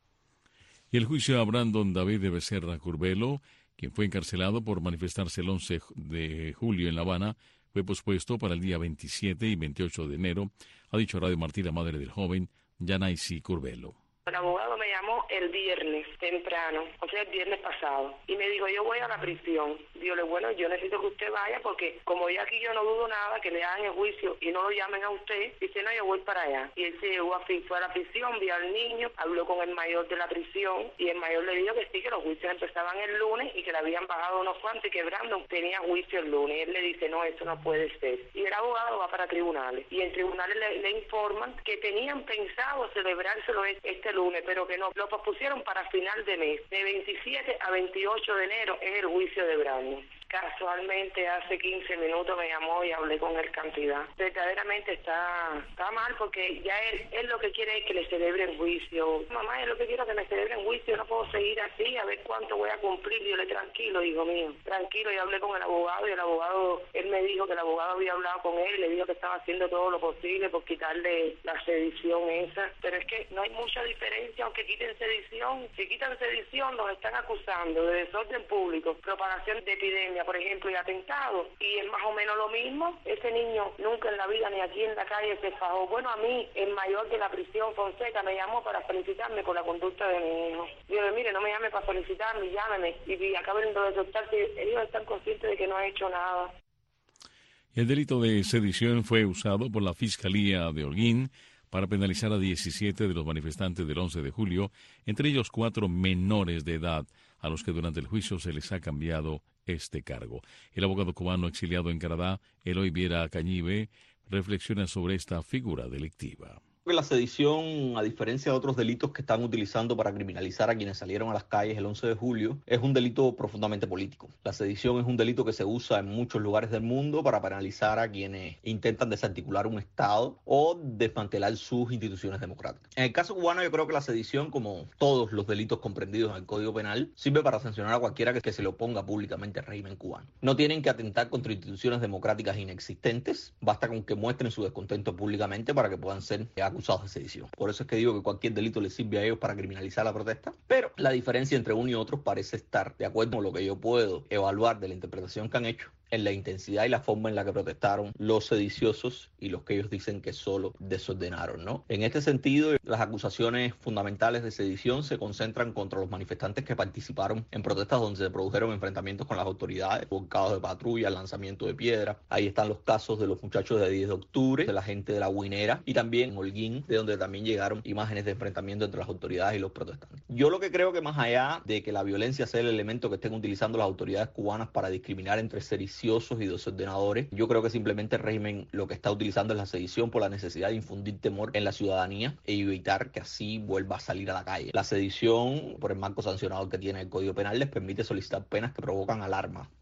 Y el juicio a Brandon David de Becerra Curbelo, quien fue encarcelado por manifestarse el once de julio en La Habana, fue pospuesto para el día veintisiete y veintiocho de enero, ha dicho a Radio Martí la madre del joven, Yanaisi Curbelo. El abogado me llamó el viernes temprano, o sea, el viernes pasado, y me dijo, yo voy a la prisión. Dígole, bueno, yo necesito que usted vaya porque como ya aquí yo no dudo nada que le hagan el juicio y no lo llamen a usted, dice, no, yo voy para allá. Y él se llegó a, fue a la prisión, vio al niño, habló con el mayor de la prisión y el mayor le dijo que sí, que los juicios empezaban el lunes y que le habían bajado unos cuantos y que Brandon tenía juicio el lunes. Y él le dice, no, eso no puede ser. Y el abogado va para tribunales y en tribunales le, le informan que tenían pensado celebrárselo este lunes, pero que no, lo pospusieron para final de mes. De veintisiete a veintiocho de enero es el juicio de Brandon. Casualmente hace quince minutos me llamó y hablé con él cantidad. Verdaderamente está, está mal porque ya él, él lo que quiere es que le celebren juicio. Mamá, es lo que quiero que me celebren juicio, no puedo seguir así, a ver cuánto voy a cumplir. Y yo le tranquilo, hijo mío, tranquilo. Y hablé con el abogado y el abogado, él me dijo que el abogado había hablado con él y le dijo que estaba haciendo todo lo posible por quitarle la sedición esa. Pero es que no hay mucha diferencia, aunque quiten sedición. Si quitan sedición, los están acusando de desorden público, propagación de epidemia, por ejemplo, y atentado, y es más o menos lo mismo. Ese niño nunca en la vida ni aquí en la calle se fajó. Bueno, a mí, el mayor de la prisión, Fonseca, me llamó para felicitarme por la conducta de mi hijo. Yo le mire, no me llame para felicitarme, llámeme, y, y acaben de soltarse. Ellos están conscientes de que no ha hecho nada. El delito de sedición fue usado por la Fiscalía de Holguín para penalizar a diecisiete de los manifestantes del once de julio, entre ellos cuatro menores de edad, a los que durante el juicio se les ha cambiado este cargo. El abogado cubano exiliado en Canadá, Eloy Viera Cañive, reflexiona sobre esta figura delictiva. La sedición, a diferencia de otros delitos que están utilizando para criminalizar a quienes salieron a las calles el once de julio, es un delito profundamente político. La sedición es un delito que se usa en muchos lugares del mundo para penalizar a quienes intentan desarticular un Estado o desmantelar sus instituciones democráticas. En el caso cubano, yo creo que la sedición, como todos los delitos comprendidos en el Código Penal, sirve para sancionar a cualquiera que se le oponga públicamente al régimen cubano. No tienen que atentar contra instituciones democráticas inexistentes, basta con que muestren su descontento públicamente para que puedan ser acusados de sedición. Por eso es que digo que cualquier delito les sirve a ellos para criminalizar la protesta, pero la diferencia entre uno y otro parece estar, de acuerdo con lo que yo puedo evaluar de la interpretación que han hecho, en la intensidad y la forma en la que protestaron los sediciosos y los que ellos dicen que solo desordenaron, ¿no? En este sentido, las acusaciones fundamentales de sedición se concentran contra los manifestantes que participaron en protestas donde se produjeron enfrentamientos con las autoridades, volcados de patrulla, lanzamiento de piedras. Ahí están los casos de los muchachos de diez de octubre, de la gente de la Guinera, y también en Holguín, de donde también llegaron imágenes de enfrentamiento entre las autoridades y los protestantes. Yo lo que creo que más allá de que la violencia sea el elemento que estén utilizando las autoridades cubanas para discriminar entre sediciosos y desordenadores, yo creo que simplemente el régimen lo que está utilizando es la sedición por la necesidad de infundir temor en la ciudadanía e evitar que así vuelva a salir a la calle. La sedición, por el marco sancionador que tiene el Código Penal, les permite solicitar penas que provocan alarma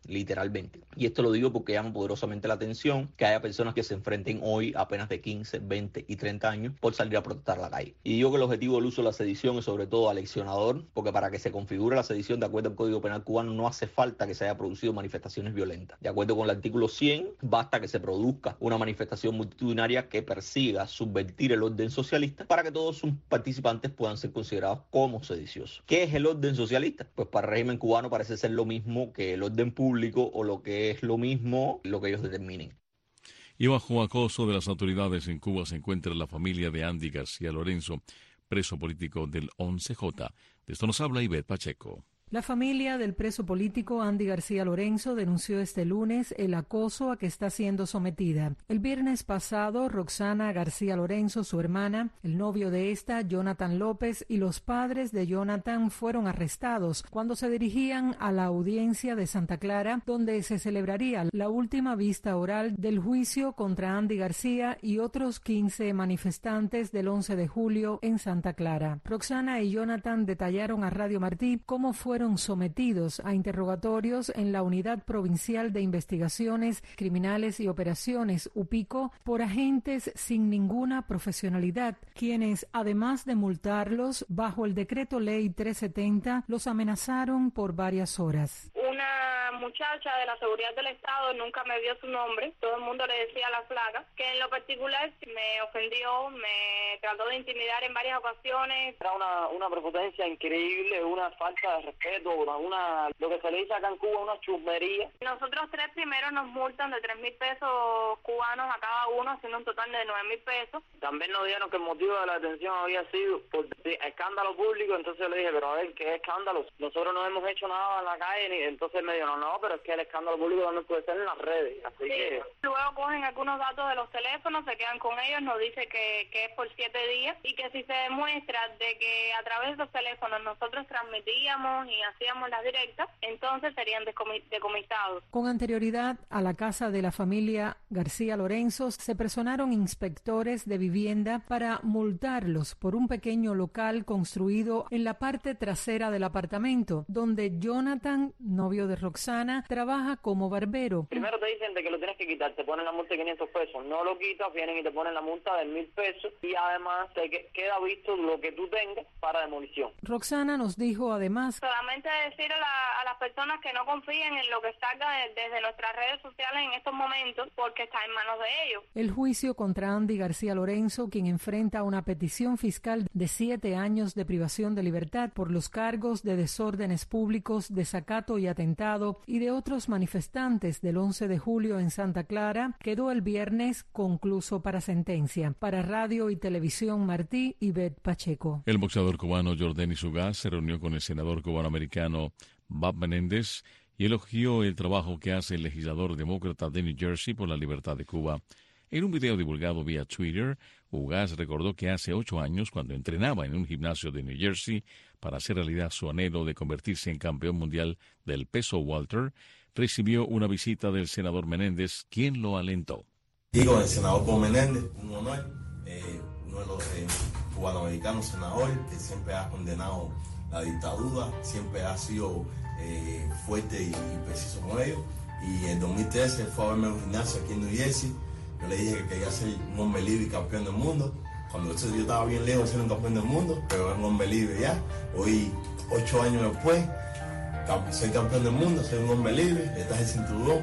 literalmente. Y esto lo digo porque llama poderosamente la atención que haya personas que se enfrenten hoy a penas de quince, veinte y treinta años por salir a protestar a la calle. Y digo que el objetivo del uso de la sedición es sobre todo aleccionador, porque para que se configure la sedición de acuerdo al Código Penal cubano no hace falta que se haya producido manifestaciones violentas. De acuerdo con el artículo cien, basta que se produzca una manifestación multitudinaria que persiga subvertir el orden socialista para que todos sus participantes puedan ser considerados como sediciosos. ¿Qué es el orden socialista? Pues para el régimen cubano parece ser lo mismo que el orden público o lo que es lo mismo lo que ellos determinen. Y bajo acoso de las autoridades en Cuba se encuentra la familia de Andy García Lorenzo, preso político del once J. De esto nos habla Ivette Pacheco. La familia del preso político Andy García Lorenzo denunció este lunes el acoso a que está siendo sometida. El viernes pasado, Roxana García Lorenzo, su hermana, el novio de esta, Jonathan López, y los padres de Jonathan fueron arrestados cuando se dirigían a la audiencia de Santa Clara, donde se celebraría la última vista oral del juicio contra Andy García y otros quince manifestantes del once de julio en Santa Clara. Roxana y Jonathan detallaron a Radio Martí cómo fue fueron sometidos a interrogatorios en la Unidad Provincial de Investigaciones Criminales y Operaciones, UPICO, por agentes sin ninguna profesionalidad, quienes, además de multarlos bajo el Decreto Ley trescientos setenta, los amenazaron por varias horas. Una muchacha de la Seguridad del Estado, nunca me dio su nombre, todo el mundo le decía la flaca, que en lo particular me ofendió, me trató de intimidar en varias ocasiones. Era una, una prepotencia increíble, una falta de respeto, una, lo que se le dice acá en Cuba, una chusmería. Nosotros tres primeros nos multan de tres mil pesos cubanos a cada uno, haciendo un total de nueve mil pesos. También nos dijeron que el motivo de la detención había sido por escándalo público, entonces yo le dije, pero a ver, ¿qué escándalo? Nosotros no hemos hecho nada en la calle, ni entonces me dijo, no, no, pero es que el escándalo público también puede ser en las redes, así sí. que... Luego cogen algunos datos de los teléfonos, se quedan con ellos, nos dice que, que es por siete días y que si se demuestra de que a través de los teléfonos nosotros transmitíamos y hacíamos las directas, entonces serían decomisados. Con anterioridad a la casa de la familia García Lorenzo se personaron inspectores de vivienda para multarlos por un pequeño local construido en la parte trasera del apartamento, donde Jonathan, novio de Roxana, trabaja como barbero. Primero te dicen de que lo tienes que quitar, te ponen la multa de quinientos pesos, no lo quitas, vienen y te ponen la multa de mil pesos y además te queda visto lo que tú tengas para demolición. Roxana nos dijo además... Solamente decir a, la, a las personas que no confíen en lo que salga de, desde nuestras redes sociales en estos momentos, porque está en manos de ellos. El juicio contra Andy García Lorenzo, quien enfrenta una petición fiscal de siete años de privación de libertad por los cargos de desórdenes públicos, desacato y atentado, y de otros manifestantes del once de julio en Santa Clara, quedó el viernes concluso para sentencia. Para Radio y Televisión Martí, Ivette Pacheco. El boxeador cubano Yordenis Ugas se reunió con el senador cubano-americano Bob Menéndez y elogió el trabajo que hace el legislador demócrata de New Jersey por la libertad de Cuba. En un video divulgado vía Twitter, Ugas recordó que hace ocho años, cuando entrenaba en un gimnasio de New Jersey para hacer realidad su anhelo de convertirse en campeón mundial del peso welter, recibió una visita del senador Menéndez, quien lo alentó. Digo, el senador Bob Menéndez, un honor, eh, uno de los eh, cubanoamericanos senadores que siempre ha condenado la dictadura, siempre ha sido eh, fuerte y, y preciso con ellos. Y en dos mil trece fue a verme en un gimnasio aquí en New Jersey. Yo le dije que quería ser un hombre libre y campeón del mundo. Cuando yo estaba bien lejos de ser un campeón del mundo, pero es un hombre libre ya. Hoy, ocho años después, soy campeón del mundo, soy un hombre libre, le traje el cinturón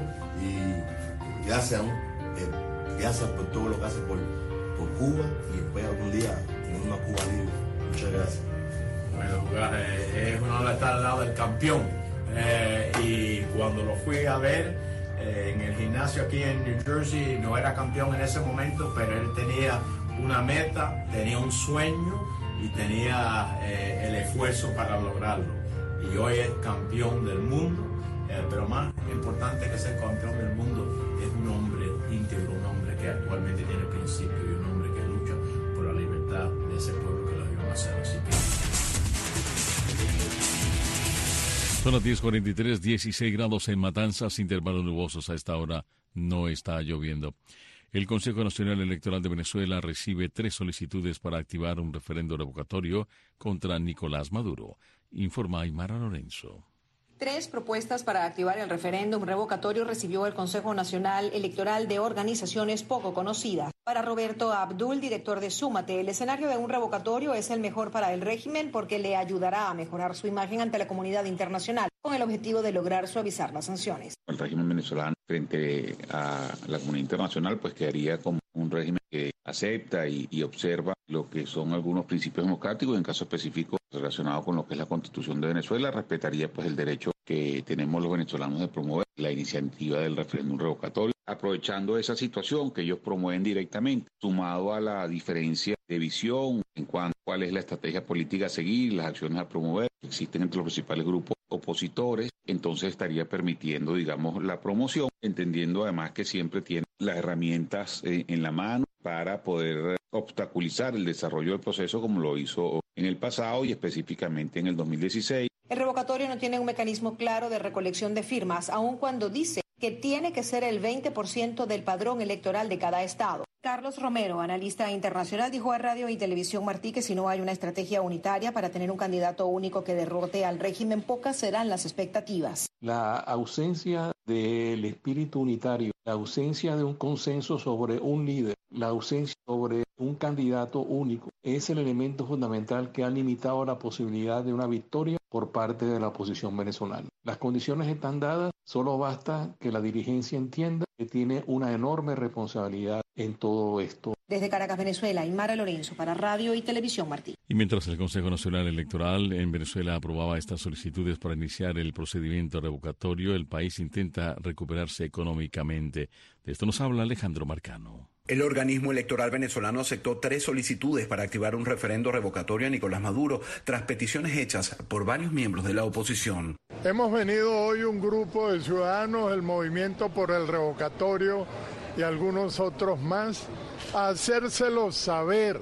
y gracias, eh, gracias por todo lo que hace por, por Cuba y espero algún día tener una Cuba libre. Muchas gracias. Bueno, es un honor estar al lado del campeón eh, y cuando lo fui a ver eh, en el gimnasio aquí en New Jersey, no era campeón en ese momento, pero él tenía una meta, tenía un sueño y tenía eh, el esfuerzo para lograrlo. Y hoy es campeón del mundo, eh, pero más importante que ser campeón del mundo es un hombre íntegro, un hombre que actualmente tiene principios y un hombre que lucha por la libertad de ese pueblo que lo dio nacer. Así que... Son las diez cuarenta y tres, dieciséis grados en Matanzas, intervalos nubosos a esta hora, no está lloviendo. El Consejo Nacional Electoral de Venezuela recibe tres solicitudes para activar un referendo revocatorio contra Nicolás Maduro, informa Aymara Lorenzo. Tres propuestas para activar el referéndum revocatorio recibió el Consejo Nacional Electoral de organizaciones poco conocidas. Para Roberto Abdul, director de Súmate, el escenario de un revocatorio es el mejor para el régimen porque le ayudará a mejorar su imagen ante la comunidad internacional, con el objetivo de lograr suavizar las sanciones. El régimen venezolano frente a la comunidad internacional pues quedaría como un régimen que acepta y, y observa lo que son algunos principios democráticos, en caso específico relacionado con lo que es la Constitución de Venezuela, respetaría pues el derecho que tenemos los venezolanos de promover la iniciativa del referéndum revocatorio, aprovechando esa situación que ellos promueven directamente, sumado a la diferencia de visión en cuanto a cuál es la estrategia política a seguir, las acciones a promover que existen entre los principales grupos opositores, entonces estaría permitiendo, digamos, la promoción, entendiendo además que siempre tiene las herramientas eh, en la mano para poder obstaculizar el desarrollo del proceso como lo hizo en el pasado y específicamente en el dos mil dieciséis. El revocatorio no tiene un mecanismo claro de recolección de firmas, aun cuando dice que tiene que ser el veinte por ciento del padrón electoral de cada estado. Carlos Romero, analista internacional, dijo a Radio y Televisión Martí que si no hay una estrategia unitaria para tener un candidato único que derrote al régimen, pocas serán las expectativas. La ausencia del espíritu unitario, la ausencia de un consenso sobre un líder, la ausencia sobre un candidato único, es el elemento fundamental que ha limitado la posibilidad de una victoria por parte de la oposición venezolana. Las condiciones están dadas, solo basta que la dirigencia entienda que tiene una enorme responsabilidad en todo esto. Desde Caracas, Venezuela, Inmara Lorenzo, para Radio y Televisión Martí. Y mientras el Consejo Nacional Electoral en Venezuela aprobaba estas solicitudes para iniciar el procedimiento revocatorio, el país intenta recuperarse económicamente. De esto nos habla Alejandro Marcano. El organismo electoral venezolano aceptó tres solicitudes para activar un referendo revocatorio a Nicolás Maduro, tras peticiones hechas por varios miembros de la oposición. Hemos venido hoy un grupo de ciudadanos, el Movimiento por el Revocatorio y algunos otros más, a hacérselo saber,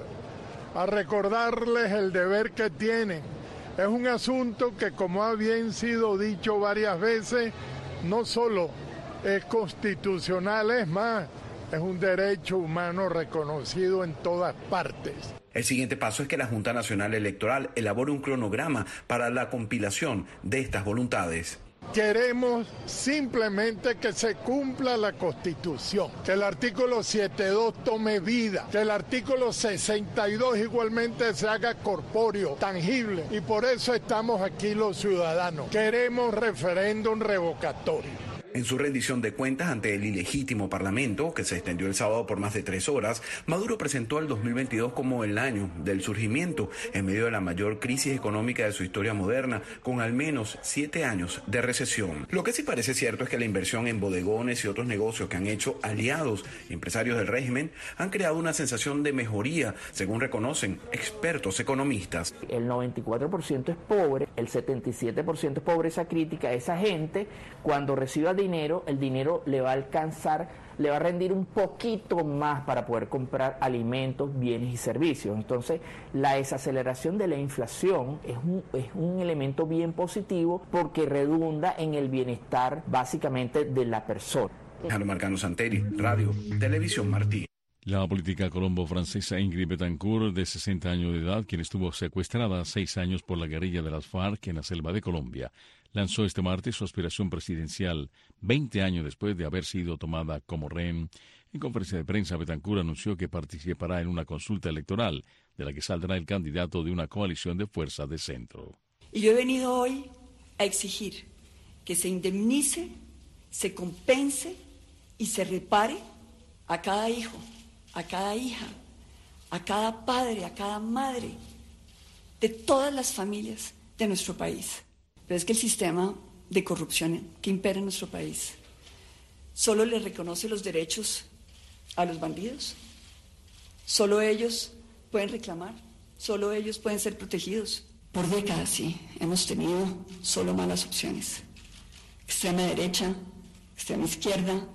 a recordarles el deber que tienen. Es un asunto que, como ha bien sido dicho varias veces, no solo es constitucional, es más, es un derecho humano reconocido en todas partes. El siguiente paso es que la Junta Nacional Electoral elabore un cronograma para la compilación de estas voluntades. Queremos simplemente que se cumpla la Constitución, que el artículo setenta y dos tome vida, que el artículo sesenta y dos igualmente se haga corpóreo, tangible, y por eso estamos aquí los ciudadanos. Queremos referéndum revocatorio. En su rendición de cuentas ante el ilegítimo Parlamento, que se extendió el sábado por más de tres horas, Maduro presentó el dos mil veintidós como el año del surgimiento en medio de la mayor crisis económica de su historia moderna, con al menos siete años de recesión. Lo que sí parece cierto es que la inversión en bodegones y otros negocios que han hecho aliados y empresarios del régimen han creado una sensación de mejoría, según reconocen expertos economistas. El noventa y cuatro por ciento es pobre, el setenta y siete por ciento es pobreza crítica. Esa gente, cuando reciba dinero, el dinero le va a alcanzar, le va a rendir un poquito más para poder comprar alimentos, bienes y servicios. Entonces, la desaceleración de la inflación es un, es un elemento bien positivo porque redunda en el bienestar básicamente de la persona. Alejandro Marcano Santeri, Radio, Televisión Martí. La política colombo-francesa Ingrid Betancourt, de sesenta años de edad, quien estuvo secuestrada seis años por la guerrilla de las FARC en la selva de Colombia, lanzó este martes su aspiración presidencial, veinte años después de haber sido tomada como rehén. En conferencia de prensa, Betancourt anunció que participará en una consulta electoral, de la que saldrá el candidato de una coalición de fuerzas de centro. Y yo he venido hoy a exigir que se indemnice, se compense y se repare a cada hijo, a cada hija, a cada padre, a cada madre, de todas las familias de nuestro país. Pero es que el sistema de corrupción que impera en nuestro país solo le reconoce los derechos a los bandidos. Solo ellos pueden reclamar, solo ellos pueden ser protegidos. Por décadas, sí, hemos tenido solo malas opciones. Extrema derecha, extrema izquierda.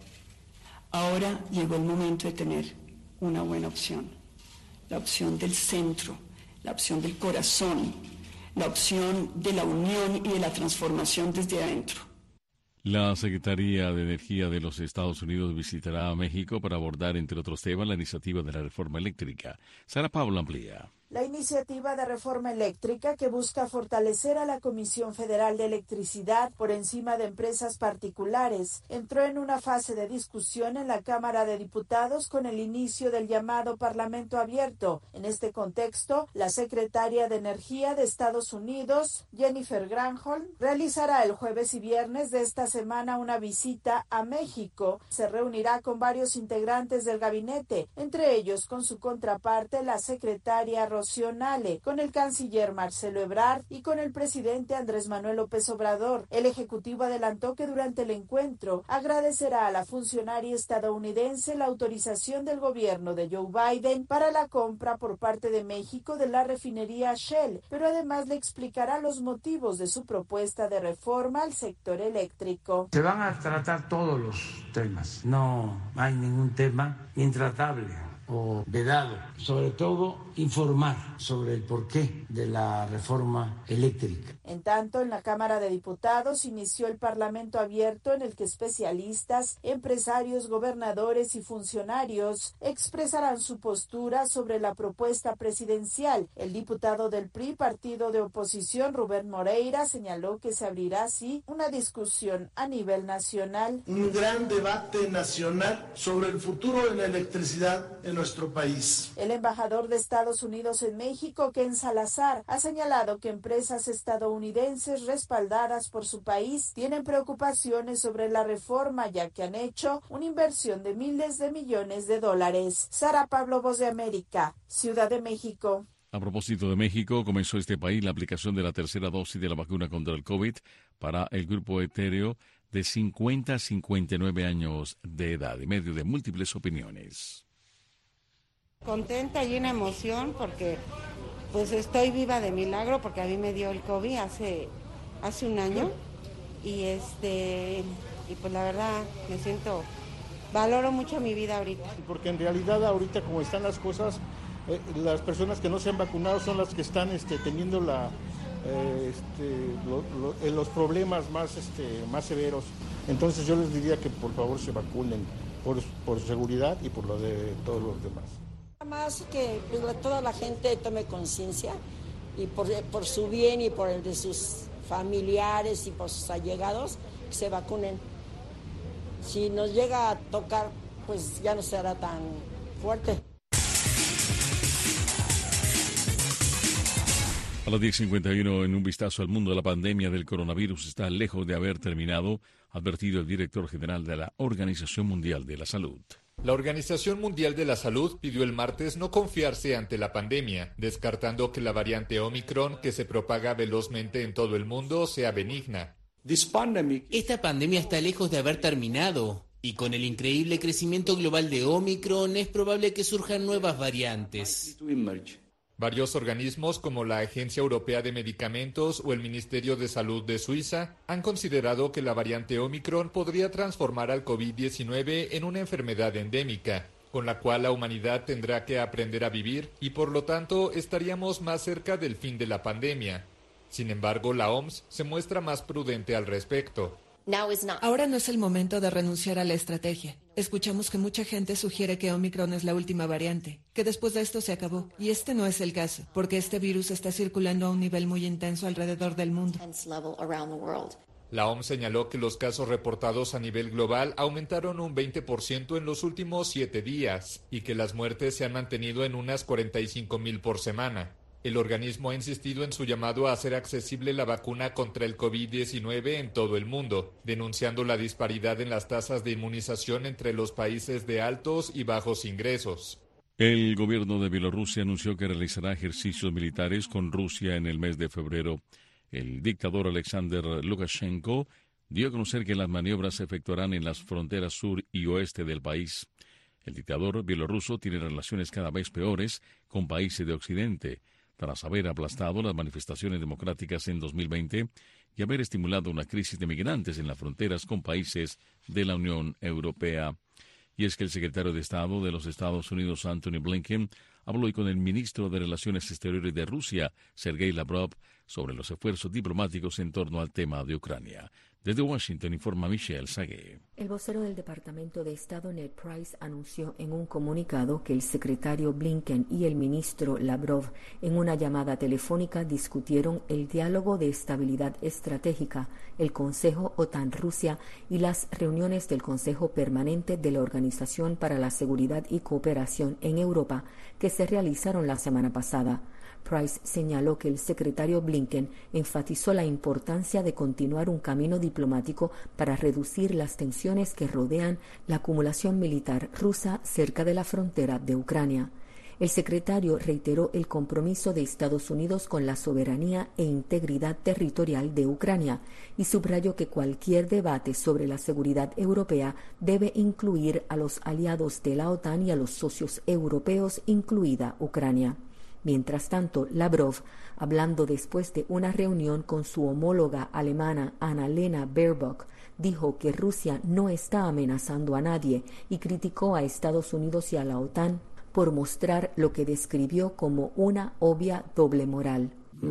Ahora llegó el momento de tener una buena opción, la opción del centro, la opción del corazón, la opción de la unión y de la transformación desde adentro. La Secretaría de Energía de los Estados Unidos visitará a México para abordar, entre otros temas, la iniciativa de la reforma eléctrica. Sara Pablo amplía. La iniciativa de reforma eléctrica, que busca fortalecer a la Comisión Federal de Electricidad por encima de empresas particulares, entró en una fase de discusión en la Cámara de Diputados con el inicio del llamado Parlamento Abierto. En este contexto, la secretaria de Energía de Estados Unidos, Jennifer Granholm, realizará el jueves y viernes de esta semana una visita a México. Se reunirá con varios integrantes del gabinete, entre ellos con su contraparte, la secretaria Rocío Nale, con el canciller Marcelo Ebrard y con el presidente Andrés Manuel López Obrador. El ejecutivo adelantó que durante el encuentro agradecerá a la funcionaria estadounidense la autorización del gobierno de Joe Biden para la compra por parte de México de la refinería Shell, pero además le explicará los motivos de su propuesta de reforma al sector eléctrico. Se van a tratar todos los temas, no hay ningún tema intratable o vedado, sobre todo informar sobre el porqué de la reforma eléctrica. En tanto, en la Cámara de Diputados inició el Parlamento Abierto en el que especialistas, empresarios, gobernadores y funcionarios expresarán su postura sobre la propuesta presidencial. El diputado del P R I, partido de oposición, Rubén Moreira, señaló que se abrirá así una discusión a nivel nacional. Un gran debate nacional sobre el futuro de la electricidad en nuestro país. El embajador de Estados Unidos en México, Ken Salazar, ha señalado que empresas estadounidenses respaldadas por su país tienen preocupaciones sobre la reforma, ya que han hecho una inversión de miles de millones de dólares. Sara Pablo, Voz de América, Ciudad de México. A propósito de México, comenzó este país la aplicación de la tercera dosis de la vacuna contra el COVID para el grupo etéreo de cincuenta a cincuenta y nueve años de edad, en medio de múltiples opiniones. Contenta y una emoción porque pues estoy viva de milagro, porque a mí me dio el COVID hace, hace un año y este y pues la verdad me siento, valoro mucho mi vida ahorita. Porque en realidad ahorita como están las cosas, eh, las personas que no se han vacunado son las que están este, teniendo la, eh, este, lo, lo, los problemas más, este, más severos. Entonces yo les diría que por favor se vacunen por, por seguridad y por lo de todos los demás. Más que pues, toda la gente tome conciencia y por, por su bien y por el de sus familiares y por sus allegados, que se vacunen. Si nos llega a tocar, pues ya no será tan fuerte. A las diez cincuenta y uno, en un vistazo al mundo, la pandemia del coronavirus está lejos de haber terminado, ha advertido el director general de la Organización Mundial de la Salud. La Organización Mundial de la Salud pidió el martes no confiarse ante la pandemia, descartando que la variante Omicron, que se propaga velozmente en todo el mundo, sea benigna. Esta pandemia está lejos de haber terminado, y con el increíble crecimiento global de Omicron es probable que surjan nuevas variantes. Varios organismos como la Agencia Europea de Medicamentos o el Ministerio de Salud de Suiza han considerado que la variante Omicron podría transformar al COVID diecinueve en una enfermedad endémica, con la cual la humanidad tendrá que aprender a vivir y por lo tanto estaríamos más cerca del fin de la pandemia. Sin embargo, la O M S se muestra más prudente al respecto. Ahora no es el momento de renunciar a la estrategia. Escuchamos que mucha gente sugiere que Omicron es la última variante, que después de esto se acabó. Y este no es el caso, porque este virus está circulando a un nivel muy intenso alrededor del mundo. La O M S señaló que los casos reportados a nivel global aumentaron un veinte por ciento en los últimos siete días y que las muertes se han mantenido en unas cuarenta y cinco mil por semana. El organismo ha insistido en su llamado a hacer accesible la vacuna contra el COVID diecinueve en todo el mundo, denunciando la disparidad en las tasas de inmunización entre los países de altos y bajos ingresos. El gobierno de Bielorrusia anunció que realizará ejercicios militares con Rusia en el mes de febrero. El dictador Alexander Lukashenko dio a conocer que las maniobras se efectuarán en las fronteras sur y oeste del país. El dictador bielorruso tiene relaciones cada vez peores con países de Occidente, tras haber aplastado las manifestaciones democráticas en dos mil veinte y haber estimulado una crisis de migrantes en las fronteras con países de la Unión Europea. Y es que el secretario de Estado de los Estados Unidos, Antony Blinken, habló hoy con el ministro de Relaciones Exteriores de Rusia, Sergei Lavrov, sobre los esfuerzos diplomáticos en torno al tema de Ucrania. Desde Washington informa Michelle Sagué. El vocero del Departamento de Estado, Ned Price, anunció en un comunicado que el secretario Blinken y el ministro Lavrov en una llamada telefónica discutieron el diálogo de estabilidad estratégica, el Consejo OTAN-Rusia y las reuniones del Consejo Permanente de la Organización para la Seguridad y Cooperación en Europa que se realizaron la semana pasada. Price señaló que el secretario Blinken enfatizó la importancia de continuar un camino diplomático para reducir las tensiones que rodean la acumulación militar rusa cerca de la frontera de Ucrania. El secretario reiteró el compromiso de Estados Unidos con la soberanía e integridad territorial de Ucrania y subrayó que cualquier debate sobre la seguridad europea debe incluir a los aliados de la OTAN y a los socios europeos, incluida Ucrania. Mientras tanto, Lavrov, hablando después de una reunión con su homóloga alemana Annalena Baerbock, dijo que Rusia no está amenazando a nadie y criticó a Estados Unidos y a la OTAN por mostrar lo que describió como una obvia doble moral.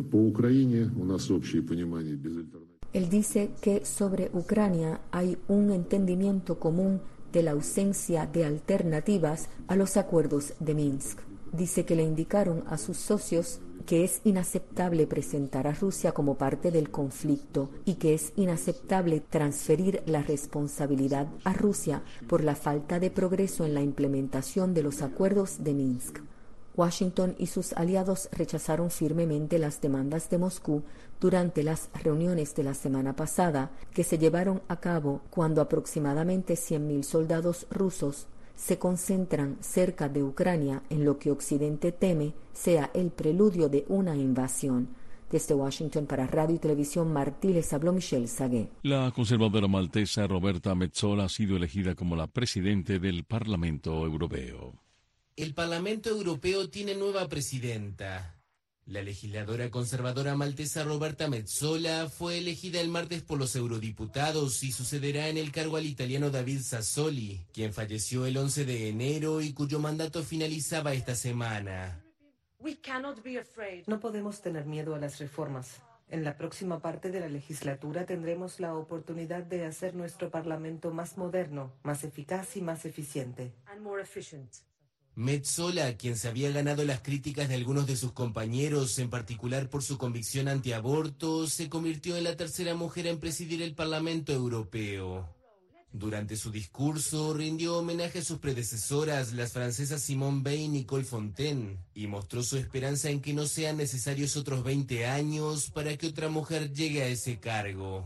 Él dice que sobre Ucrania hay un entendimiento común de la ausencia de alternativas a los acuerdos de Minsk. Dice que le indicaron a sus socios que es inaceptable presentar a Rusia como parte del conflicto y que es inaceptable transferir la responsabilidad a Rusia por la falta de progreso en la implementación de los acuerdos de Minsk. Washington y sus aliados rechazaron firmemente las demandas de Moscú durante las reuniones de la semana pasada que se llevaron a cabo cuando aproximadamente cien mil soldados rusos se concentran cerca de Ucrania en lo que Occidente teme sea el preludio de una invasión. Desde Washington para Radio y Televisión Martí les habló Michelle Sagué. La conservadora maltesa Roberta Metsola ha sido elegida como la presidente del Parlamento Europeo. El Parlamento Europeo tiene nueva presidenta. La legisladora conservadora maltesa Roberta Metsola fue elegida el martes por los eurodiputados y sucederá en el cargo al italiano David Sassoli, quien falleció el once de enero y cuyo mandato finalizaba esta semana. No podemos tener miedo a las reformas. En la próxima parte de la legislatura tendremos la oportunidad de hacer nuestro Parlamento más moderno, más eficaz y más eficiente. Metsola, quien se había ganado las críticas de algunos de sus compañeros, en particular por su convicción antiaborto, se convirtió en la tercera mujer en presidir el Parlamento Europeo. Durante su discurso, rindió homenaje a sus predecesoras, las francesas Simone Veil y Nicole Fontaine, y mostró su esperanza en que no sean necesarios otros veinte años para que otra mujer llegue a ese cargo.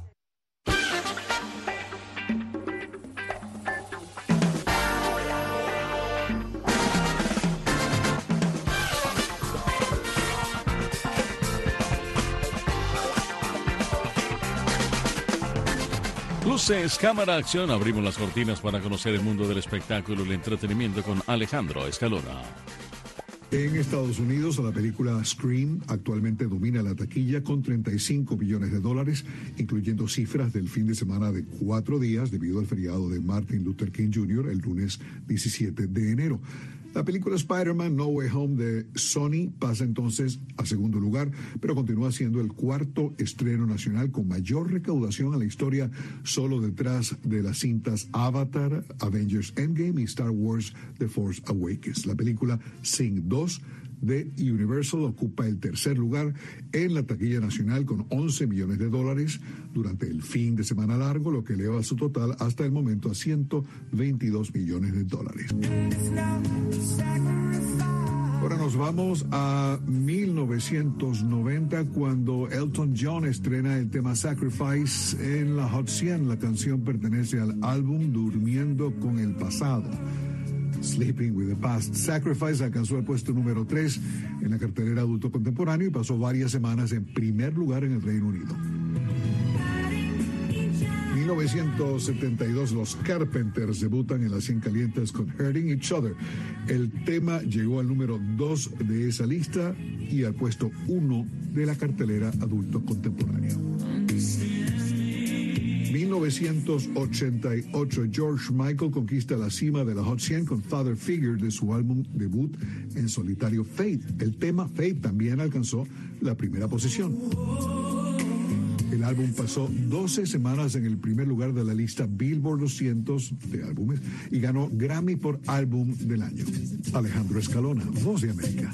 Luces, cámara, acción. Abrimos las cortinas para conocer el mundo del espectáculo y el entretenimiento con Alejandro Escalona. En Estados Unidos, la película Scream actualmente domina la taquilla con treinta y cinco millones de dólares, incluyendo cifras del fin de semana de cuatro días debido al feriado de Martin Luther King junior el lunes diecisiete de enero. La película Spider-Man No Way Home de Sony pasa entonces a segundo lugar, pero continúa siendo el cuarto estreno nacional con mayor recaudación en la historia, solo detrás de las cintas Avatar, Avengers Endgame y Star Wars The Force Awakens. La película Sing dos de Universal ocupa el tercer lugar en la taquilla nacional con once millones de dólares durante el fin de semana largo, lo que eleva su total hasta el momento a ciento veintidós millones de dólares. Ahora nos vamos a mil novecientos noventa cuando Elton John estrena el tema Sacrifice en la Hot cien. La canción pertenece al álbum Durmiendo con el Pasado. Sleeping with the Past. Sacrifice alcanzó el puesto número tres en la cartelera adulto contemporáneo y pasó varias semanas en primer lugar en el Reino Unido. mil novecientos setenta y dos, los Carpenters debutan en las cien calientes con Hurting Each Other. El tema llegó al número dos de esa lista y al puesto uno de la cartelera adulto contemporáneo. mil novecientos ochenta y ocho, George Michael conquista la cima de la Hot cien con Father Figure de su álbum debut en solitario Faith. El tema Faith también alcanzó la primera posición. El álbum pasó doce semanas en el primer lugar de la lista Billboard doscientos de álbumes y ganó Grammy por álbum del año. Alejandro Escalona, Voz de América.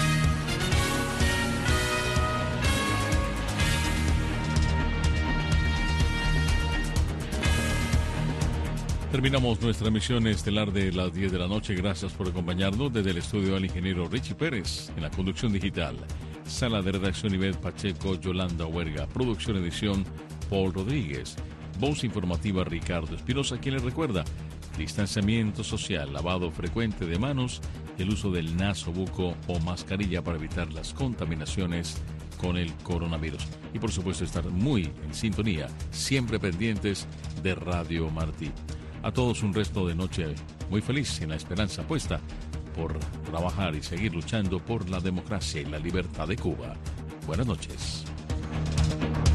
Terminamos nuestra emisión estelar de las diez de la noche. Gracias por acompañarnos. Desde el estudio al ingeniero Richie Pérez en la conducción digital. Sala de redacción Ivette Pacheco, Yolanda Huerga. Producción edición Paul Rodríguez. Voz informativa Ricardo Espinosa, quien les recuerda: distanciamiento social, lavado frecuente de manos, el uso del nasobuco o mascarilla para evitar las contaminaciones con el coronavirus. Y por supuesto estar muy en sintonía, siempre pendientes de Radio Martí. A todos un resto de noche muy feliz, en la esperanza puesta por trabajar y seguir luchando por la democracia y la libertad de Cuba. Buenas noches.